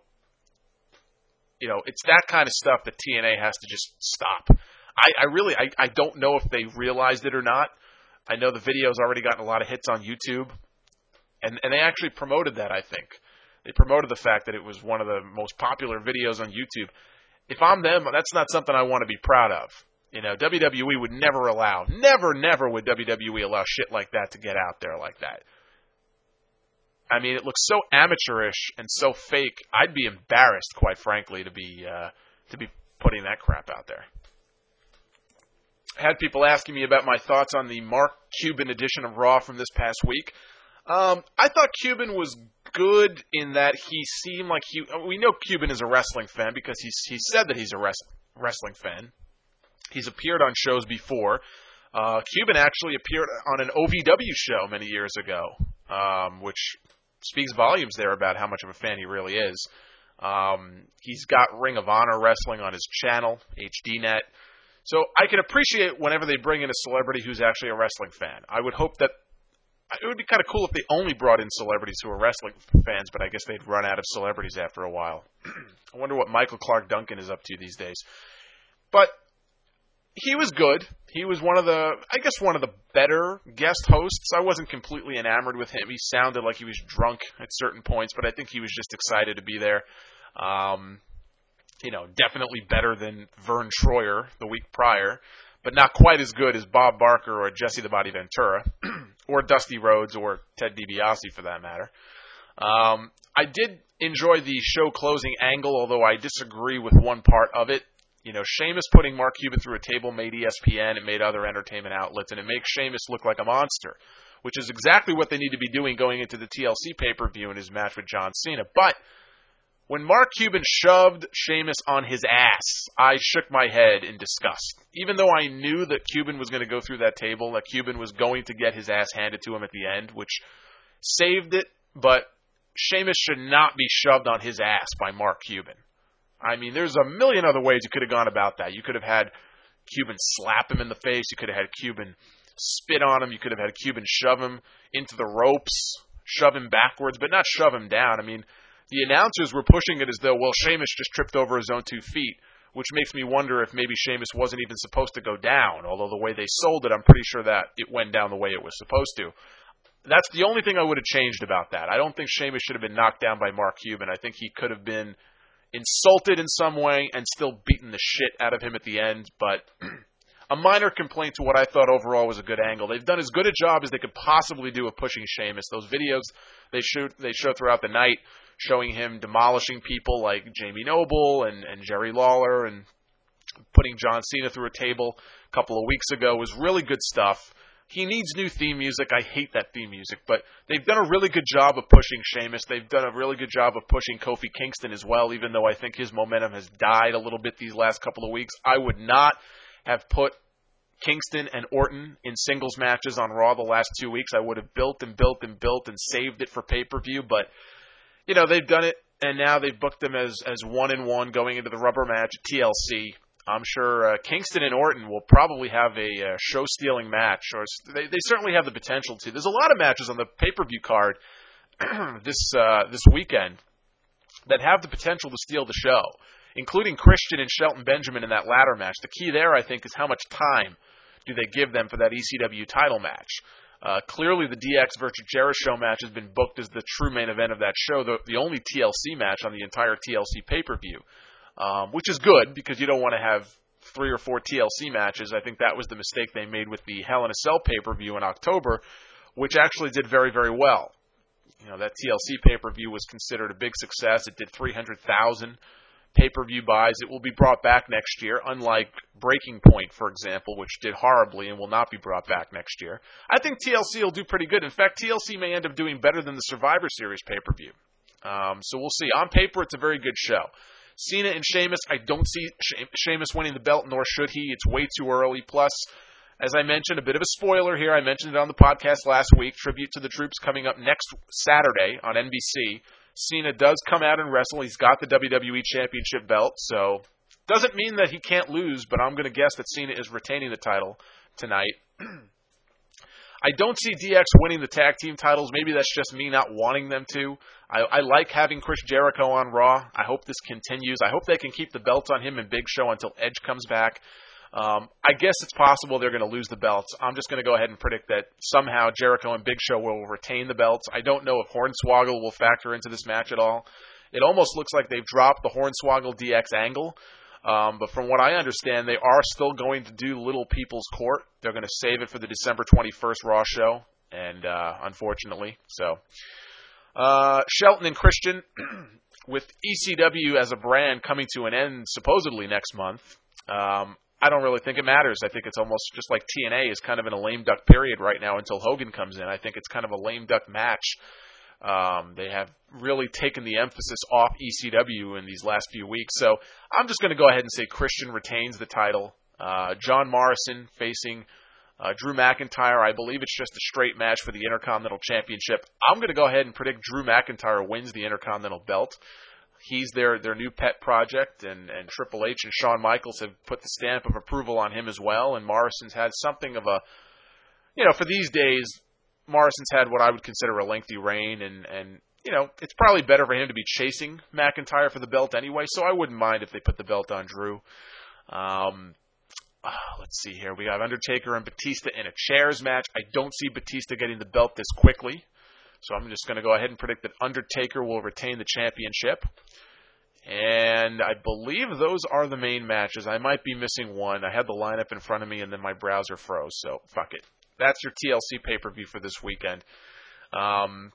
you know, it's that kind of stuff that T N A has to just stop. I, I really, I, I don't know if they realized it or not, I know the video's already gotten a lot of hits on YouTube, and, and they actually promoted that, I think. They promoted the fact that it was one of the most popular videos on YouTube. If I'm them, that's not something I want to be proud of. You know, W W E would never allow, never, never would W W E allow shit like that to get out there like that. I mean, it looks so amateurish and so fake. I'd be embarrassed, quite frankly, to be uh, to be putting that crap out there. I had people asking me about my thoughts on the Mark Cuban edition of Raw from this past week. Um, I thought Cuban was good in that he seemed like he. We know Cuban is a wrestling fan because he's he said that he's a res, wrestling fan. He's appeared on shows before. Uh, Cuban actually appeared on an O V W show many years ago, um, which speaks volumes there about how much of a fan he really is. Um, he's got Ring of Honor wrestling on his channel, H D net. So I can appreciate whenever they bring in a celebrity who's actually a wrestling fan. I would hope that it would be kind of cool if they only brought in celebrities who are wrestling fans, but I guess they'd run out of celebrities after a while. I wonder what Michael Clark Duncan is up to these days. But he was good. He was one of the, I guess, one of the better guest hosts. I wasn't completely enamored with him. He sounded like he was drunk at certain points, but I think he was just excited to be there. Um, you know, definitely better than Vern Troyer the week prior, but not quite as good as Bob Barker or Jesse the Body Ventura or Dusty Rhodes or Ted DiBiase for that matter. Um, I did enjoy the show closing angle, although I disagree with one part of it. You know, Sheamus putting Mark Cuban through a table made E S P N, it made other entertainment outlets, and it makes Sheamus look like a monster, which is exactly what they need to be doing going into the T L C pay-per-view in his match with John Cena. But when Mark Cuban shoved Sheamus on his ass, I shook my head in disgust. Even though I knew that Cuban was going to go through that table, that Cuban was going to get his ass handed to him at the end, which saved it, but Sheamus should not be shoved on his ass by Mark Cuban. I mean, there's a million other ways you could have gone about that. You could have had Cuban slap him in the face. You could have had Cuban spit on him. You could have had Cuban shove him into the ropes, shove him backwards, but not shove him down. I mean, the announcers were pushing it as though, well, Sheamus just tripped over his own two feet, which makes me wonder if maybe Sheamus wasn't even supposed to go down, although the way they sold it, I'm pretty sure that it went down the way it was supposed to. That's the only thing I would have changed about that. I don't think Sheamus should have been knocked down by Mark Cuban. I think he could have been insulted in some way and still beaten the shit out of him at the end, but a minor complaint to what I thought overall was a good angle. They've done as good a job as they could possibly do of pushing Sheamus. Those videos they shoot they show throughout the night showing him demolishing people like Jamie Noble and, and Jerry Lawler and putting John Cena through a table a couple of weeks ago was really good stuff. He needs new theme music. I hate that theme music, but they've done a really good job of pushing Sheamus. They've done a really good job of pushing Kofi Kingston as well, even though I think his momentum has died a little bit these last couple of weeks. I would not have put Kingston and Orton in singles matches on Raw the last two weeks. I would have built and built and built and saved it for pay-per-view, but, you know, they've done it, and now they've booked them as, as one-and-one going into the rubber match at T L C. I'm sure uh, Kingston and Orton will probably have a uh, show-stealing match, or they, they certainly have the potential to. There's a lot of matches on the pay-per-view card this uh, this weekend that have the potential to steal the show, including Christian and Shelton Benjamin in that ladder match. The key there, I think, is how much time do they give them for that E C W title match. Uh, clearly, the D X versus Jericho match has been booked as the true main event of that show, the, the only T L C match on the entire T L C pay-per-view. Um, which is good because you don't want to have three or four T L C matches. I think that was the mistake they made with the Hell in a Cell pay-per-view in October, which actually did very, very well. You know, that T L C pay-per-view was considered a big success. It did three hundred thousand pay-per-view buys. It will be brought back next year, unlike Breaking Point, for example, which did horribly and will not be brought back next year. I think T L C will do pretty good. In fact, T L C may end up doing better than the Survivor Series pay-per-view. Um, so we'll see. On paper, it's a very good show. Cena and Sheamus, I don't see she- Sheamus winning the belt, nor should he. It's way too early. Plus, as I mentioned, a bit of a spoiler here. I mentioned it on the podcast last week. Tribute to the Troops coming up next Saturday on N B C. Cena does come out and wrestle. He's got the W W E Championship belt, so doesn't mean that he can't lose, but I'm going to guess that Cena is retaining the title tonight. I don't see D X winning the tag team titles. Maybe that's just me not wanting them to. I, I like having Chris Jericho on Raw. I hope this continues. I hope they can keep the belts on him and Big Show until Edge comes back. Um, I guess it's possible they're going to lose the belts. I'm just going to go ahead and predict that somehow Jericho and Big Show will retain the belts. I don't know if Hornswoggle will factor into this match at all. It almost looks like they've dropped the Hornswoggle D X angle. Um, but from what I understand, they are still going to do Little People's Court. They're going to save it for the December twenty-first Raw show, and uh, unfortunately, so uh, Shelton and Christian, with E C W as a brand coming to an end supposedly next month. Um, I don't really think it matters. I think it's almost just like T N A is kind of in a lame duck period right now until Hogan comes in. I think it's kind of a lame duck match. Um, they have really taken the emphasis off E C W in these last few weeks. So I'm just going to go ahead and say Christian retains the title. Uh, John Morrison facing uh, Drew McIntyre. I believe it's just a straight match for the Intercontinental Championship. I'm going to go ahead and predict Drew McIntyre wins the Intercontinental belt. He's their, their new pet project, and, and Triple H and Shawn Michaels have put the stamp of approval on him as well. And Morrison's had something of a, you know, for these days, Morrison's had what I would consider a lengthy reign, and, and you know, it's probably better for him to be chasing McIntyre for the belt anyway, so I wouldn't mind if they put the belt on Drew. Um, uh, let's see here. We have Undertaker and Batista in a chairs match. I don't see Batista getting the belt this quickly, so I'm just going to go ahead and predict that Undertaker will retain the championship. And I believe those are the main matches. I might be missing one. I had the lineup in front of me, and then my browser froze, so fuck it. That's your T L C pay-per-view for this weekend. Um,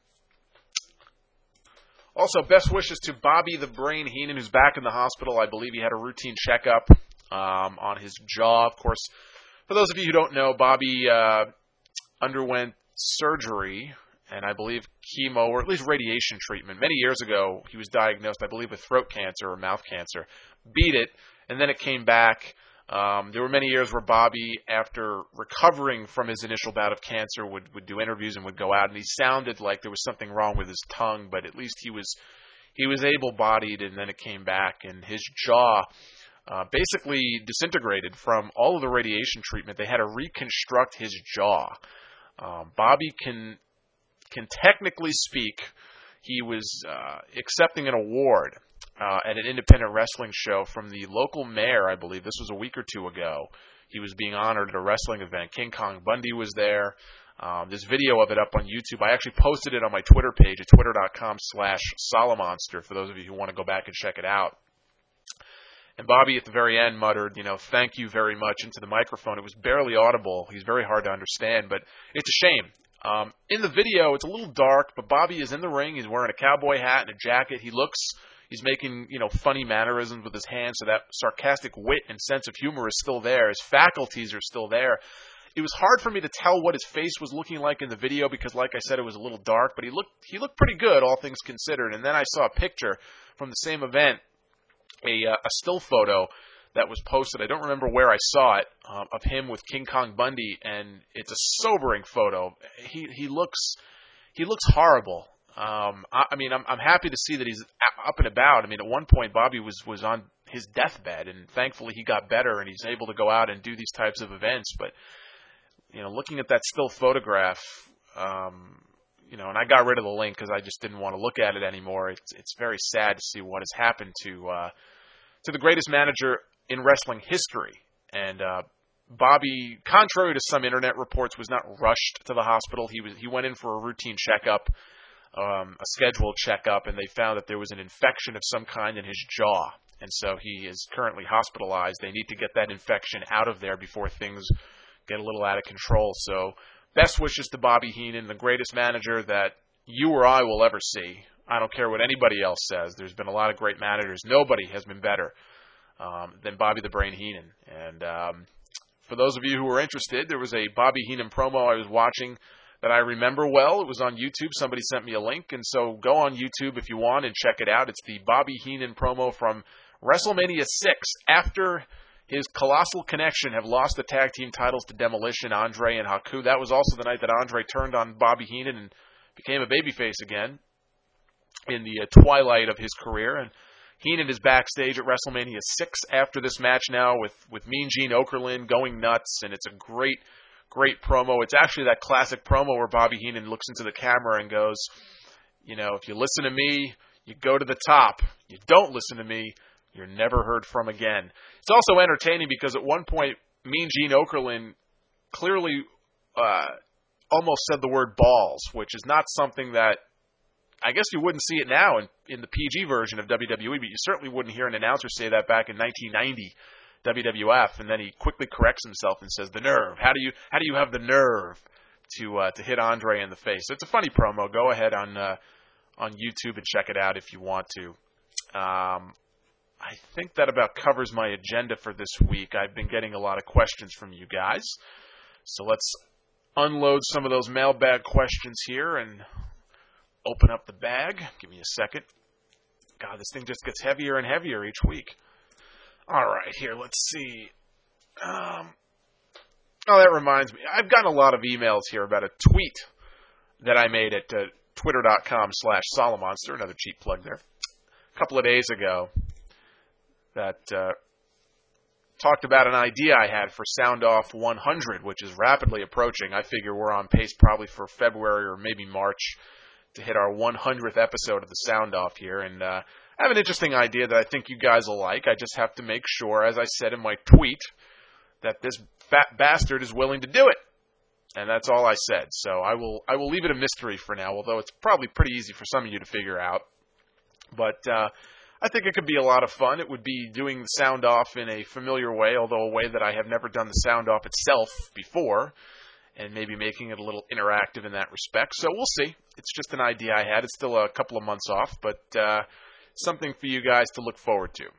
also, best wishes to Bobby the Brain Heenan, who's back in the hospital. I believe he had a routine checkup um, on his jaw. Of course, for those of you who don't know, Bobby uh, underwent surgery and I believe chemo, or at least radiation treatment. Many years ago, he was diagnosed, I believe, with throat cancer or mouth cancer. Beat it, and then it came back. Um, there were many years where Bobby, after recovering from his initial bout of cancer, would, would do interviews and would go out, and he sounded like there was something wrong with his tongue, but at least he was he was able-bodied, and then it came back, and his jaw uh, basically disintegrated from all of the radiation treatment. They had to reconstruct his jaw. Um, Bobby can can technically speak. He was uh, accepting an award Uh, at an independent wrestling show from the local mayor, I believe. This was a week or two ago. He was being honored at a wrestling event. King Kong Bundy was there. Um, there's video of it up on YouTube. I actually posted it on my Twitter page at twitter.com slash Solomonster for those of you who want to go back and check it out. And Bobby at the very end muttered, you know, thank you very much into the microphone. It was barely audible. He's very hard to understand, but it's a shame. Um, in the video, it's a little dark, but Bobby is in the ring. He's wearing a cowboy hat and a jacket. He looks... He's making, you know, funny mannerisms with his hands, so that sarcastic wit and sense of humor is still there. His faculties are still there. It was hard for me to tell what his face was looking like in the video because, like I said, it was a little dark, but he looked he looked pretty good, all things considered. And then I saw a picture from the same event, a, uh, a still photo that was posted. I don't remember where I saw it, um, of him with King Kong Bundy, and it's a sobering photo. He he looks he looks horrible. Um, I, I mean, I'm, I'm happy to see that he's up and about. I mean, at one point, Bobby was, was on his deathbed, and thankfully he got better, and he's able to go out and do these types of events. But, you know, looking at that still photograph, um, you know, and I got rid of the link because I just didn't want to look at it anymore. It's, it's very sad to see what has happened to, uh, to the greatest manager in wrestling history. And, uh, Bobby, contrary to some internet reports, was not rushed to the hospital. He was, he went in for a routine checkup. Um, a scheduled checkup, and they found that there was an infection of some kind in his jaw, and so he is currently hospitalized. They need to get that infection out of there before things get a little out of control. So best wishes to Bobby Heenan, the greatest manager that you or I will ever see. I don't care what anybody else says. There's been a lot of great managers. Nobody has been better um, than Bobby the Brain Heenan. And um, for those of you who are interested, there was a Bobby Heenan promo I was watching that I remember well. It was on YouTube. Somebody sent me a link, and so go on YouTube if you want and check it out. It's the Bobby Heenan promo from WrestleMania six. After his Colossal Connection have lost the tag team titles to Demolition, Andre and Haku. That was also the night that Andre turned on Bobby Heenan and became a babyface again in the uh, twilight of his career. And Heenan is backstage at WrestleMania six after this match now with, with Mean Gene Okerlund going nuts, and it's a great Great promo. It's actually that classic promo where Bobby Heenan looks into the camera and goes, you know, if you listen to me, you go to the top. You don't listen to me, you're never heard from again. It's also entertaining because at one point, Mean Gene Okerlund clearly uh, almost said the word balls, which is not something that I guess you wouldn't see it now in, in the P G version of W W E, but you certainly wouldn't hear an announcer say that back in nineteen ninety W W F. And then he quickly corrects himself and says, "The nerve! How do you how do you have the nerve to uh, to hit Andre in the face?" So it's a funny promo. Go ahead on uh, on YouTube and check it out if you want to. Um, I think that about covers my agenda for this week. I've been getting a lot of questions from you guys, so let's unload some of those mailbag questions here and open up the bag. Give me a second. God, this thing just gets heavier and heavier each week. All right, here, let's see. Um, oh, that reminds me. I've gotten a lot of emails here about a tweet that I made at uh, twitter.com slash Solomonster, another cheap plug there, a couple of days ago that uh, talked about an idea I had for Sound Off one hundred, which is rapidly approaching. I figure we're on pace probably for February or maybe March to hit our one hundredth episode of the Sound Off here, and uh, I have an interesting idea that I think you guys will like. I just have to make sure, as I said in my tweet, that this fat bastard is willing to do it, and that's all I said. So I will I will leave it a mystery for now, although it's probably pretty easy for some of you to figure out. But uh, I think it could be a lot of fun. It would be doing the Sound Off in a familiar way, although a way that I have never done the Sound Off itself before, and maybe making it a little interactive in that respect. So we'll see. It's just an idea I had. It's still a couple of months off, but uh, something for you guys to look forward to.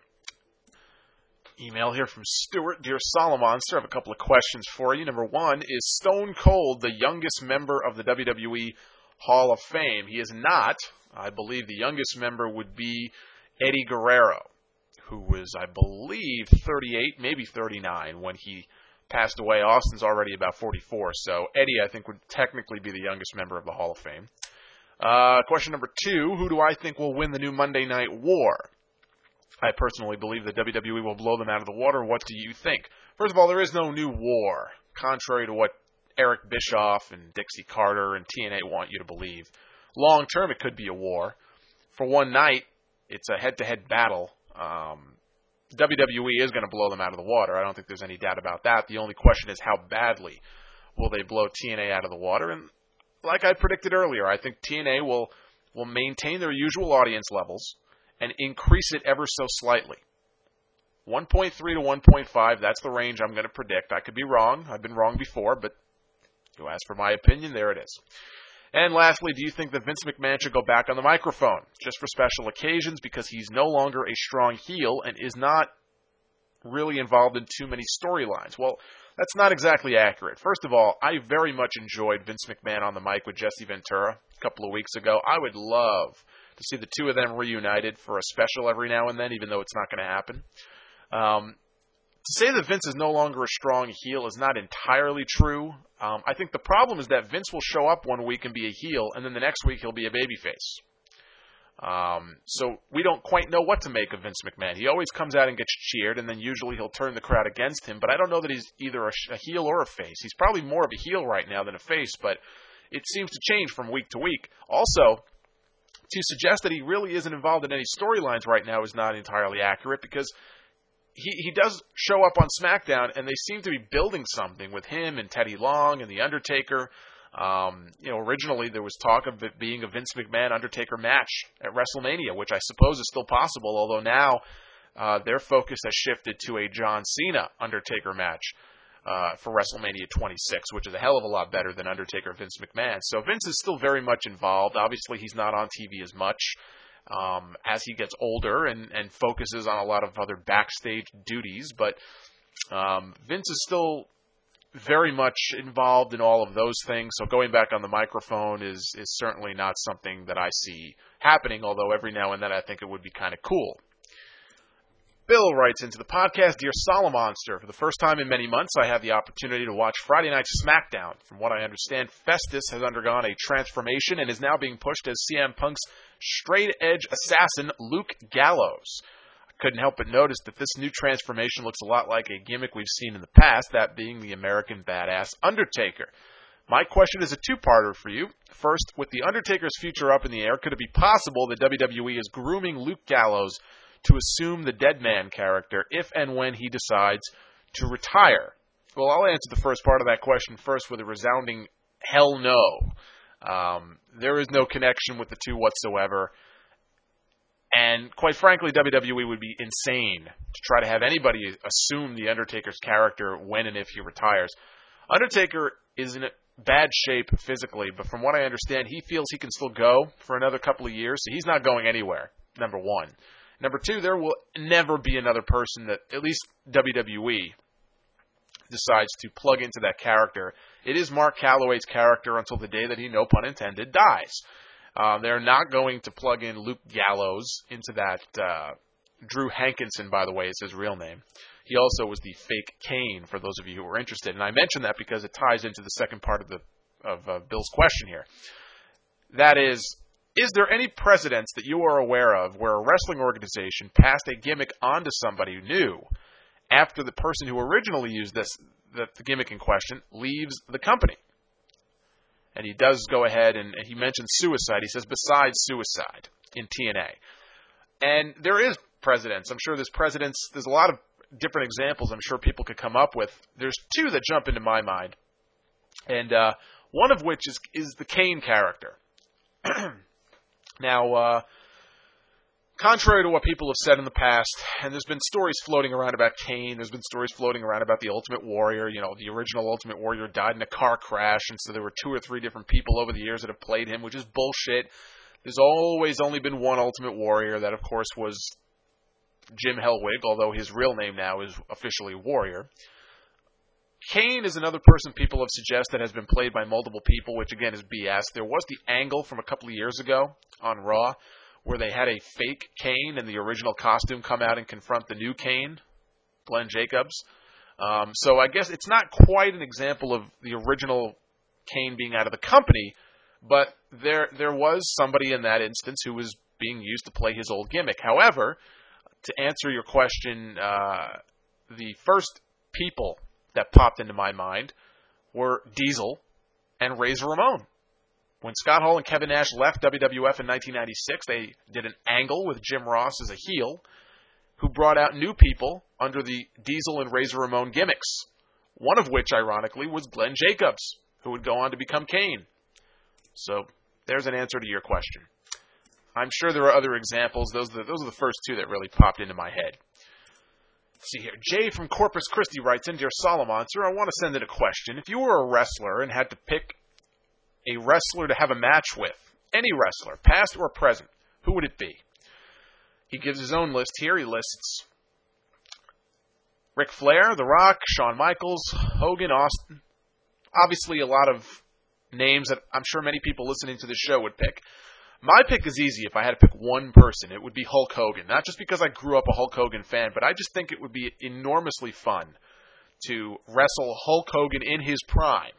Email here from Stuart. Dear Solomonster, I have a couple of questions for you. Number one, is Stone Cold the youngest member of the W W E Hall of Fame? He is not. I believe the youngest member would be Eddie Guerrero, who was, I believe, thirty-eight, maybe thirty-nine when he passed away. Austin's already about forty-four, so Eddie, I think, would technically be the youngest member of the Hall of Fame. Uh, question number two, who do I think will win the new Monday Night War? I personally believe that W W E will blow them out of the water. What do you think? First of all, there is no new war, contrary to what Eric Bischoff and Dixie Carter and T N A want you to believe. Long term, it could be a war. For one night, it's a head-to-head battle. Um, W W E is going to blow them out of the water. I don't think there's any doubt about that. The only question is how badly will they blow T N A out of the water? And like I predicted earlier, I think T N A will will maintain their usual audience levels and increase it ever so slightly. one point three to one point five, that's the range I'm going to predict. I could be wrong. I've been wrong before, but you ask for my opinion, there it is. And lastly, do you think that Vince McMahon should go back on the microphone just for special occasions because he's no longer a strong heel and is not really involved in too many storylines? Well, that's not exactly accurate. First of all, I very much enjoyed Vince McMahon on the mic with Jesse Ventura a couple of weeks ago. I would love to see the two of them reunited for a special every now and then, even though it's not going to happen. Um, to say that Vince is no longer a strong heel is not entirely true. Um, I think the problem is that Vince will show up one week and be a heel, and then the next week he'll be a babyface. Um, so we don't quite know what to make of Vince McMahon. He always comes out and gets cheered, and then usually he'll turn the crowd against him. But I don't know that he's either a, a heel or a face. He's probably more of a heel right now than a face, but it seems to change from week to week. Also, to suggest that he really isn't involved in any storylines right now is not entirely accurate because he, he does show up on SmackDown, and they seem to be building something with him and Teddy Long and The Undertaker. Um, you know, originally there was talk of it being a Vince McMahon-Undertaker match at WrestleMania, which I suppose is still possible, although now uh, their focus has shifted to a John Cena-Undertaker match uh, for WrestleMania twenty-six, which is a hell of a lot better than Undertaker-Vince McMahon. So Vince is still very much involved. Obviously, he's not on T V as much um, as he gets older and, and focuses on a lot of other backstage duties, but um, Vince is still very much involved in all of those things, so going back on the microphone is is certainly not something that I see happening, although every now and then I think it would be kind of cool. Bill writes into the podcast, Dear Solomonster, for the first time in many months I have the opportunity to watch Friday Night SmackDown. From what I understand, Festus has undergone a transformation and is now being pushed as C M Punk's straight-edge assassin, Luke Gallows. Couldn't help but notice that this new transformation looks a lot like a gimmick we've seen in the past, that being the American Badass Undertaker. My question is a two-parter for you. First, with the Undertaker's future up in the air, could it be possible that W W E is grooming Luke Gallows to assume the Dead Man character if and when he decides to retire? Well, I'll answer the first part of that question first with a resounding hell no. Um, there is no connection with the two whatsoever. And quite frankly, W W E would be insane to try to have anybody assume The Undertaker's character when and if he retires. Undertaker is in bad shape physically, but from what I understand, he feels he can still go for another couple of years, so he's not going anywhere, number one. Number two, there will never be another person that, at least W W E, decides to plug into that character. It is Mark Calloway's character until the day that he, no pun intended, dies. Uh, they're not going to plug in Luke Gallows into that. Uh, Drew Hankinson, by the way, is his real name. He also was the fake Kane, for those of you who are interested. And I mention that because it ties into the second part of the of uh, Bill's question here. That is, is there any precedents that you are aware of where a wrestling organization passed a gimmick onto somebody new after the person who originally used this, the, the gimmick in question, leaves the company? And he does go ahead and, and he mentions suicide. He says, besides suicide in T N A. And there is precedents. I'm sure there's precedents. There's a lot of different examples I'm sure people could come up with. There's two that jump into my mind. And uh, one of which is, is the Kane character. Now, uh, contrary to what people have said in the past, and there's been stories floating around about Kane, there's been stories floating around about the Ultimate Warrior. You know, the original Ultimate Warrior died in a car crash, and so there were two or three different people over the years that have played him, which is bullshit. There's always only been one Ultimate Warrior. That, of course, was Jim Hellwig, although his real name now is officially Warrior. Kane is another person people have suggested has been played by multiple people, which, again, is B S. There was the angle from a couple of years ago on Raw where they had a fake Kane in the original costume come out and confront the new Kane, Glenn Jacobs. Um, so I guess it's not quite an example of the original Kane being out of the company, but there there was somebody in that instance who was being used to play his old gimmick. However, to answer your question, uh, the first people that popped into my mind were Diesel and Razor Ramon. When Scott Hall and Kevin Nash left W W F in nineteen ninety-six, they did an angle with Jim Ross as a heel, who brought out new people under the Diesel and Razor Ramon gimmicks, one of which, ironically, was Glenn Jacobs, who would go on to become Kane. So there's an answer to your question. I'm sure there are other examples. Those are the, those are the first two that really popped into my head. Let's see here. Jay from Corpus Christi writes in, Dear Solomonster, I want to send in a question. If you were a wrestler and had to pick a wrestler to have a match with, any wrestler, past or present, who would it be? He gives his own list here. He lists Ric Flair, The Rock, Shawn Michaels, Hogan, Austin. Obviously a lot of names that I'm sure many people listening to this show would pick. My pick is easy if I had to pick one person. It would be Hulk Hogan. Not just because I grew up a Hulk Hogan fan, but I just think it would be enormously fun to wrestle Hulk Hogan in his prime.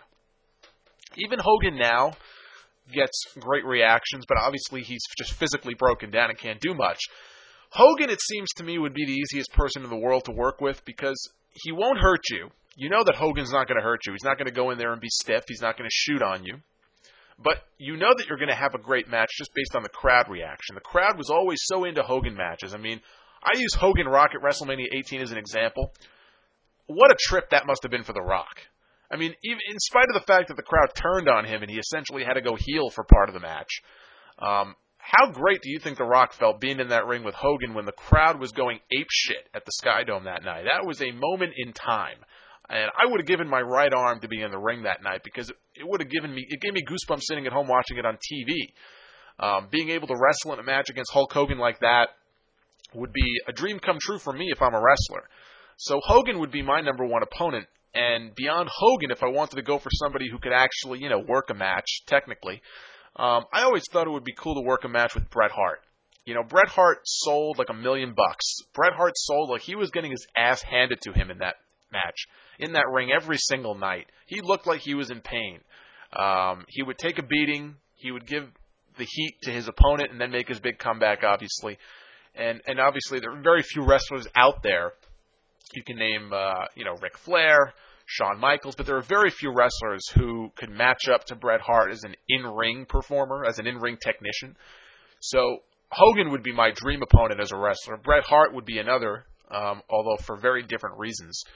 Even Hogan now gets great reactions, but obviously he's just physically broken down and can't do much. Hogan, it seems to me, would be the easiest person in the world to work with because he won't hurt you. You know that Hogan's not going to hurt you. He's not going to go in there and be stiff. He's not going to shoot on you. But you know that you're going to have a great match just based on the crowd reaction. The crowd was always so into Hogan matches. I mean, I use Hogan Rock at WrestleMania eighteen as an example. What a trip that must have been for The Rock. I mean, even in spite of the fact that the crowd turned on him and he essentially had to go heel for part of the match, um, how great do you think The Rock felt being in that ring with Hogan when the crowd was going apeshit at the Sky Dome that night? That was a moment in time. And I would have given my right arm to be in the ring that night because it would have given me, it gave me goosebumps sitting at home watching it on T V. Um, being able to wrestle in a match against Hulk Hogan like that would be a dream come true for me if I'm a wrestler. So Hogan would be my number one opponent. And beyond Hogan, if I wanted to go for somebody who could actually, you know, work a match, technically, um, I always thought it would be cool to work a match with Bret Hart. You know, Bret Hart sold like a million bucks. Bret Hart sold like he was getting his ass handed to him in that match, in that ring every single night. He looked like he was in pain. Um, he would take a beating. He would give the heat to his opponent and then make his big comeback, obviously. And and obviously there are very few wrestlers out there. You can name, uh, you know, Ric Flair, Shawn Michaels, but there are very few wrestlers who could match up to Bret Hart as an in-ring performer, as an in-ring technician. So Hogan would be my dream opponent as a wrestler. Bret Hart would be another, um, although for very different reasons.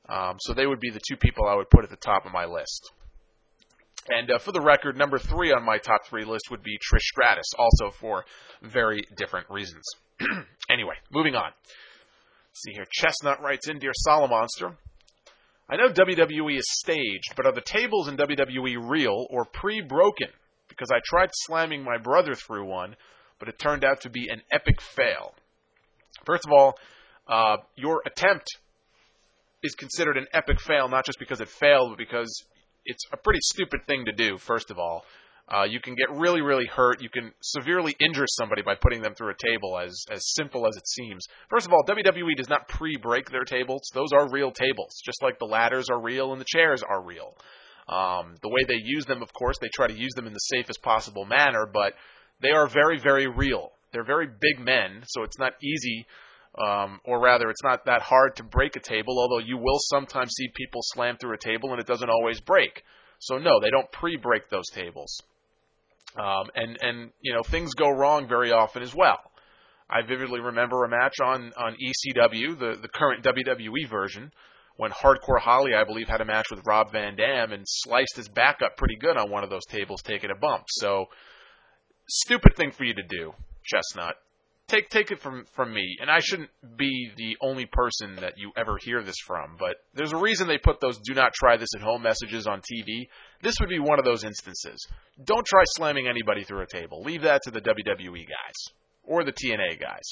Um, so they would be the two people I would put at the top of my list. And uh, for the record, number three on my top three list would be Trish Stratus, also for very different reasons. Anyway, moving on. Let's see here. Chestnut writes in, Dear Solomonster, I know W W E is staged, but are the tables in W W E real or pre-broken? Because I tried slamming my brother through one, but it turned out to be an epic fail. First of all, uh, your attempt is considered an epic fail, not just because it failed, but because it's a pretty stupid thing to do, first of all. Uh, you can get really, really hurt. You can severely injure somebody by putting them through a table, as, as simple as it seems. First of all, W W E does not pre-break their tables. Those are real tables, just like the ladders are real and the chairs are real. Um, the way they use them, of course, they try to use them in the safest possible manner, but they are very, very real. They're very big men, so it's not easy, um, or rather, it's not that hard to break a table, although you will sometimes see people slam through a table and it doesn't always break. So no, they don't pre-break those tables. Um, and, and, you know, things go wrong very often as well. I vividly remember a match on, on E C W, the, the current W W E version, when Hardcore Holly, I believe, had a match with Rob Van Dam and sliced his back up pretty good on one of those tables, taking a bump. So, stupid thing for you to do, Chestnut. Take take it from, from me, and I shouldn't be the only person that you ever hear this from, but there's a reason they put those do not try this at home messages on T V. This would be one of those instances. Don't try slamming anybody through a table. Leave that to the W W E guys, or the T N A guys.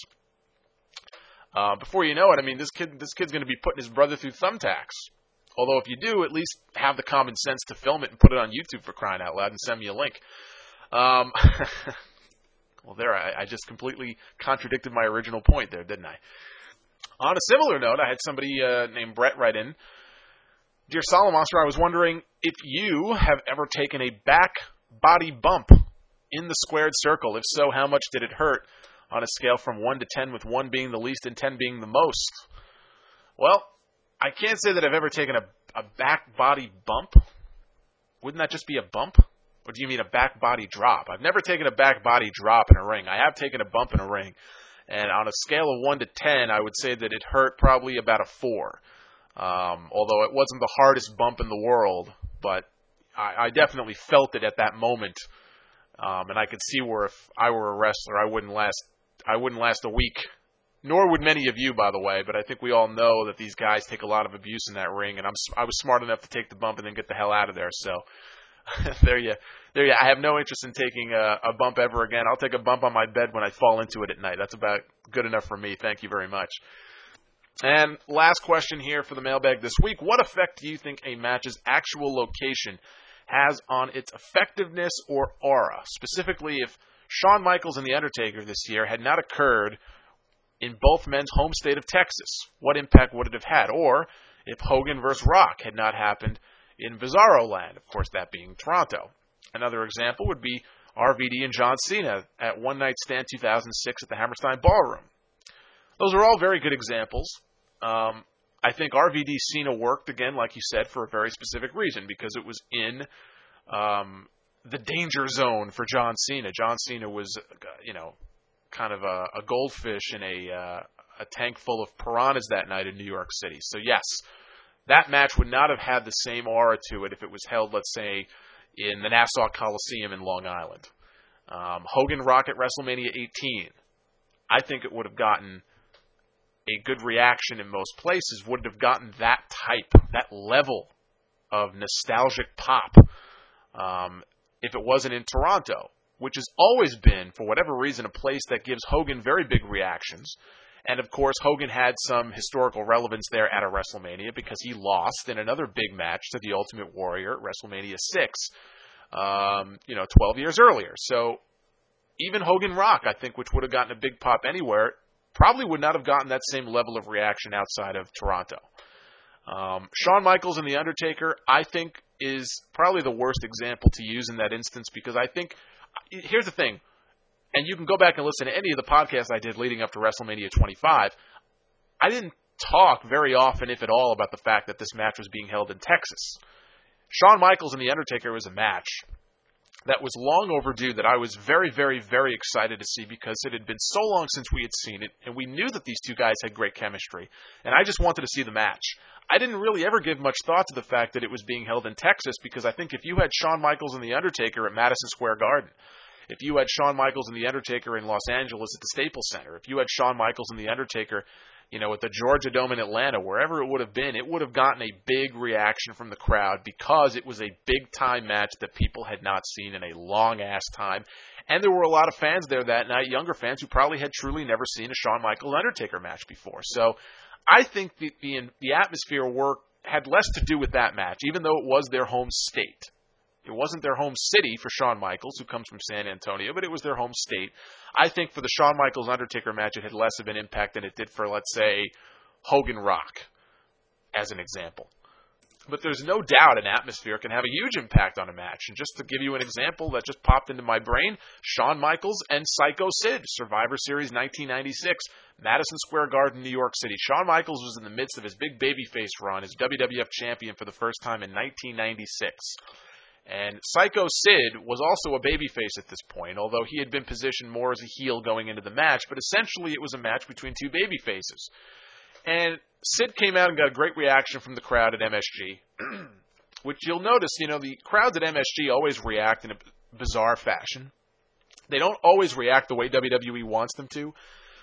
Uh, before you know it, I mean, this kid this kid's going to be putting his brother through thumbtacks. Although if you do, at least have the common sense to film it and put it on YouTube, for crying out loud, and send me a link. Um... Well, there, I, I just completely contradicted my original point there, didn't I? On a similar note, I had somebody uh, named Brett write in, Dear Solomonster, I was wondering if you have ever taken a back body bump in the squared circle. If so, how much did it hurt on a scale from one to ten, with one being the least and ten being the most? Well, I can't say that I've ever taken a, a back body bump. Wouldn't that just be a bump? Or do you mean a back body drop? I've never taken a back body drop in a ring. I have taken a bump in a ring. And on a scale of one to ten, I would say that it hurt probably about a four. Um, although it wasn't the hardest bump in the world, but I, I definitely felt it at that moment. Um, and I could see where if I were a wrestler, I wouldn't last, I wouldn't last a week. Nor would many of you, by the way, but I think we all know that these guys take a lot of abuse in that ring, and I'm, I was smart enough to take the bump and then get the hell out of there, so... there you, there you. I have no interest in taking a, a bump ever again. I'll take a bump on my bed when I fall into it at night. That's about good enough for me. Thank you very much. And last question here for the mailbag this week. What effect do you think a match's actual location has on its effectiveness or aura? Specifically, if Shawn Michaels and The Undertaker this year had not occurred in both men's home state of Texas, what impact would it have had? Or if Hogan versus Rock had not happened in Bizarro Land, of course, that being Toronto. Another example would be R V D and John Cena at One Night Stand two thousand six at the Hammerstein Ballroom. Those are all very good examples. Um, I think R V D Cena worked, again, like you said, for a very specific reason, because it was in um, the danger zone for John Cena. John Cena was, you know, kind of a, a goldfish in a, uh, a tank full of piranhas that night in New York City. So, yes, that match would not have had the same aura to it if it was held, let's say, in the Nassau Coliseum in Long Island. Um, Hogan Rock at WrestleMania eighteen, I think it would have gotten a good reaction in most places, would have gotten that type, that level of nostalgic pop um, if it wasn't in Toronto, which has always been, for whatever reason, a place that gives Hogan very big reactions. And, of course, Hogan had some historical relevance there at a WrestleMania because he lost in another big match to the Ultimate Warrior at WrestleMania six, um, you know, twelve years earlier. So even Hogan Rock, I think, which would have gotten a big pop anywhere, probably would not have gotten that same level of reaction outside of Toronto. Um, Shawn Michaels and The Undertaker, I think, is probably the worst example to use in that instance because I think, here's the thing, and you can go back and listen to any of the podcasts I did leading up to WrestleMania twenty-five. I didn't talk very often, if at all, about the fact that this match was being held in Texas. Shawn Michaels and The Undertaker was a match that was long overdue, that I was very, very, very excited to see because it had been so long since we had seen it, and we knew that these two guys had great chemistry, and I just wanted to see the match. I didn't really ever give much thought to the fact that it was being held in Texas, because I think if you had Shawn Michaels and The Undertaker at Madison Square Garden, if you had Shawn Michaels and The Undertaker in Los Angeles at the Staples Center, if you had Shawn Michaels and The Undertaker, you know, at the Georgia Dome in Atlanta, wherever it would have been, it would have gotten a big reaction from the crowd because it was a big-time match that people had not seen in a long-ass time. And there were a lot of fans there that night, younger fans, who probably had truly never seen a Shawn Michaels-Undertaker match before. So I think the, the, the atmosphere work had less to do with that match, even though it was their home state. It wasn't their home city for Shawn Michaels, who comes from San Antonio, but it was their home state. I think for the Shawn Michaels-Undertaker match, it had less of an impact than it did for, let's say, Hogan-Rock, as an example. But there's no doubt an atmosphere can have a huge impact on a match. And just to give you an example that just popped into my brain, Shawn Michaels and Psycho Sid, Survivor Series nineteen ninety-six, Madison Square Garden, New York City. Shawn Michaels was in the midst of his big babyface run as W W F champion for the first time in nineteen ninety-six. And Psycho Sid was also a babyface at this point, although he had been positioned more as a heel going into the match, but essentially it was a match between two babyfaces. And Sid came out and got a great reaction from the crowd at M S G, which you'll notice, you know, the crowds at M S G always react in a bizarre fashion. They don't always react the way W W E wants them to.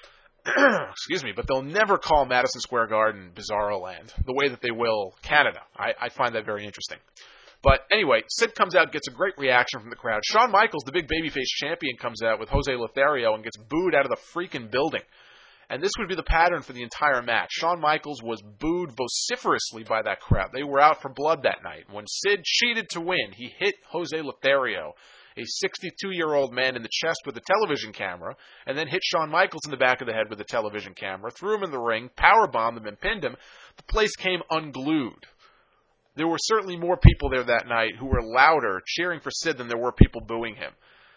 Excuse me, but they'll never call Madison Square Garden Bizarro Land the way that they will Canada. I, I find that very interesting. But anyway, Sid comes out, gets a great reaction from the crowd. Shawn Michaels, the big babyface champion, comes out with Jose Lothario and gets booed out of the freaking building. And this would be the pattern for the entire match. Shawn Michaels was booed vociferously by that crowd. They were out for blood that night. When Sid cheated to win, he hit Jose Lothario, a sixty-two-year-old man, in the chest with a television camera, and then hit Shawn Michaels in the back of the head with a television camera, threw him in the ring, powerbombed him, and pinned him. The place came unglued. There were certainly more people there that night who were louder cheering for Sid than there were people booing him.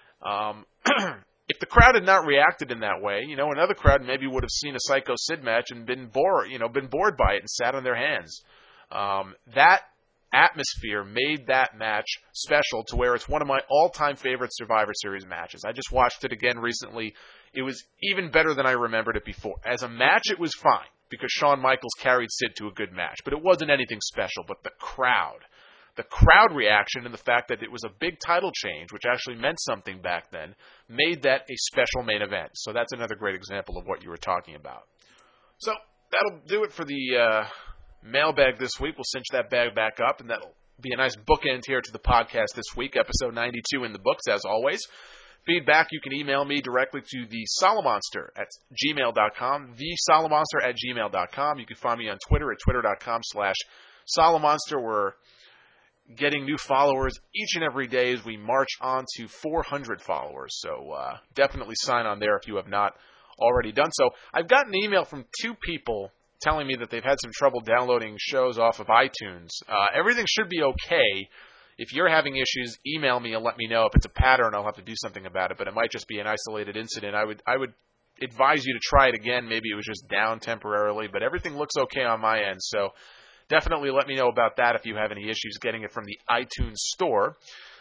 Um, if the crowd had not reacted in that way, you know, another crowd maybe would have seen a Psycho Sid match and been bored, you know, been bored by it and sat on their hands. Um, that atmosphere made that match special to where it's one of my all-time favorite Survivor Series matches. I just watched it again recently. It was even better than I remembered it before. As a match, it was fine, because Shawn Michaels carried Sid to a good match. But it wasn't anything special. But the crowd, the crowd reaction and the fact that it was a big title change, which actually meant something back then, made that a special main event. So that's another great example of what you were talking about. So that'll do it for the uh, mailbag this week. We'll cinch that bag back up, and that'll be a nice bookend here to the podcast this week. Episode ninety-two in the books, as always. Feedback, you can email me directly to the Solomonster at gmail dot com, the Solomonster at gmail dot com. You can find me on Twitter at twitter dot com slash Solomonster. We're getting new followers each and every day as we march on to four hundred followers. So uh, definitely sign on there if you have not already done so. I've gotten an email from two people telling me that they've had some trouble downloading shows off of iTunes. Uh, everything should be okay. If you're having issues, email me and let me know. If it's a pattern, I'll have to do something about it, but it might just be an isolated incident. I would I would advise you to try it again. Maybe it was just down temporarily, but everything looks okay on my end, so definitely let me know about that if you have any issues getting it from the iTunes store.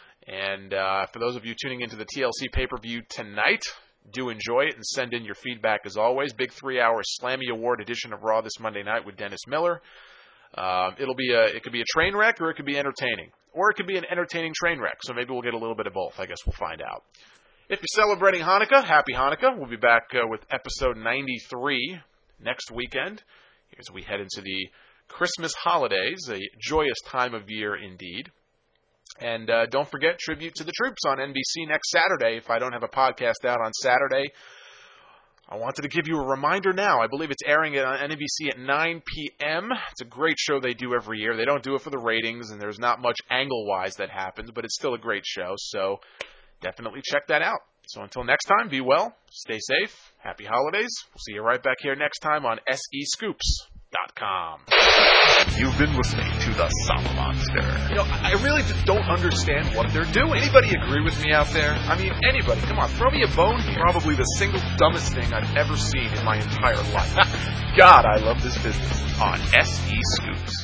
And uh, for those of you tuning into the T L C pay-per-view tonight, do enjoy it and send in your feedback as always. Big three-hour Slammy Award edition of Raw this Monday night with Dennis Miller. Um, it'll be a, it could be a train wreck or it could be entertaining. Or it could be an entertaining train wreck, so maybe we'll get a little bit of both. I guess we'll find out. If you're celebrating Hanukkah, happy Hanukkah. We'll be back uh, with episode ninety-three next weekend as we head into the Christmas holidays, a joyous time of year indeed. And uh, don't forget, Tribute to the Troops on N B C next Saturday. If I don't have a podcast out on Saturday, I wanted to give you a reminder now. I believe it's airing on N B C at nine p.m. It's a great show they do every year. They don't do it for the ratings, and there's not much angle-wise that happens, but it's still a great show, so definitely check that out. So until next time, be well, stay safe, happy holidays. We'll see you right back here next time on S E Scoops dot com. You've been listening to the Solomonster. You know, I really just don't understand what they're doing. Anybody agree with me out there? I mean, anybody. Come on, throw me a bone here. Probably the single dumbest thing I've ever seen in my entire life. God, I love this business. On S E Scoops.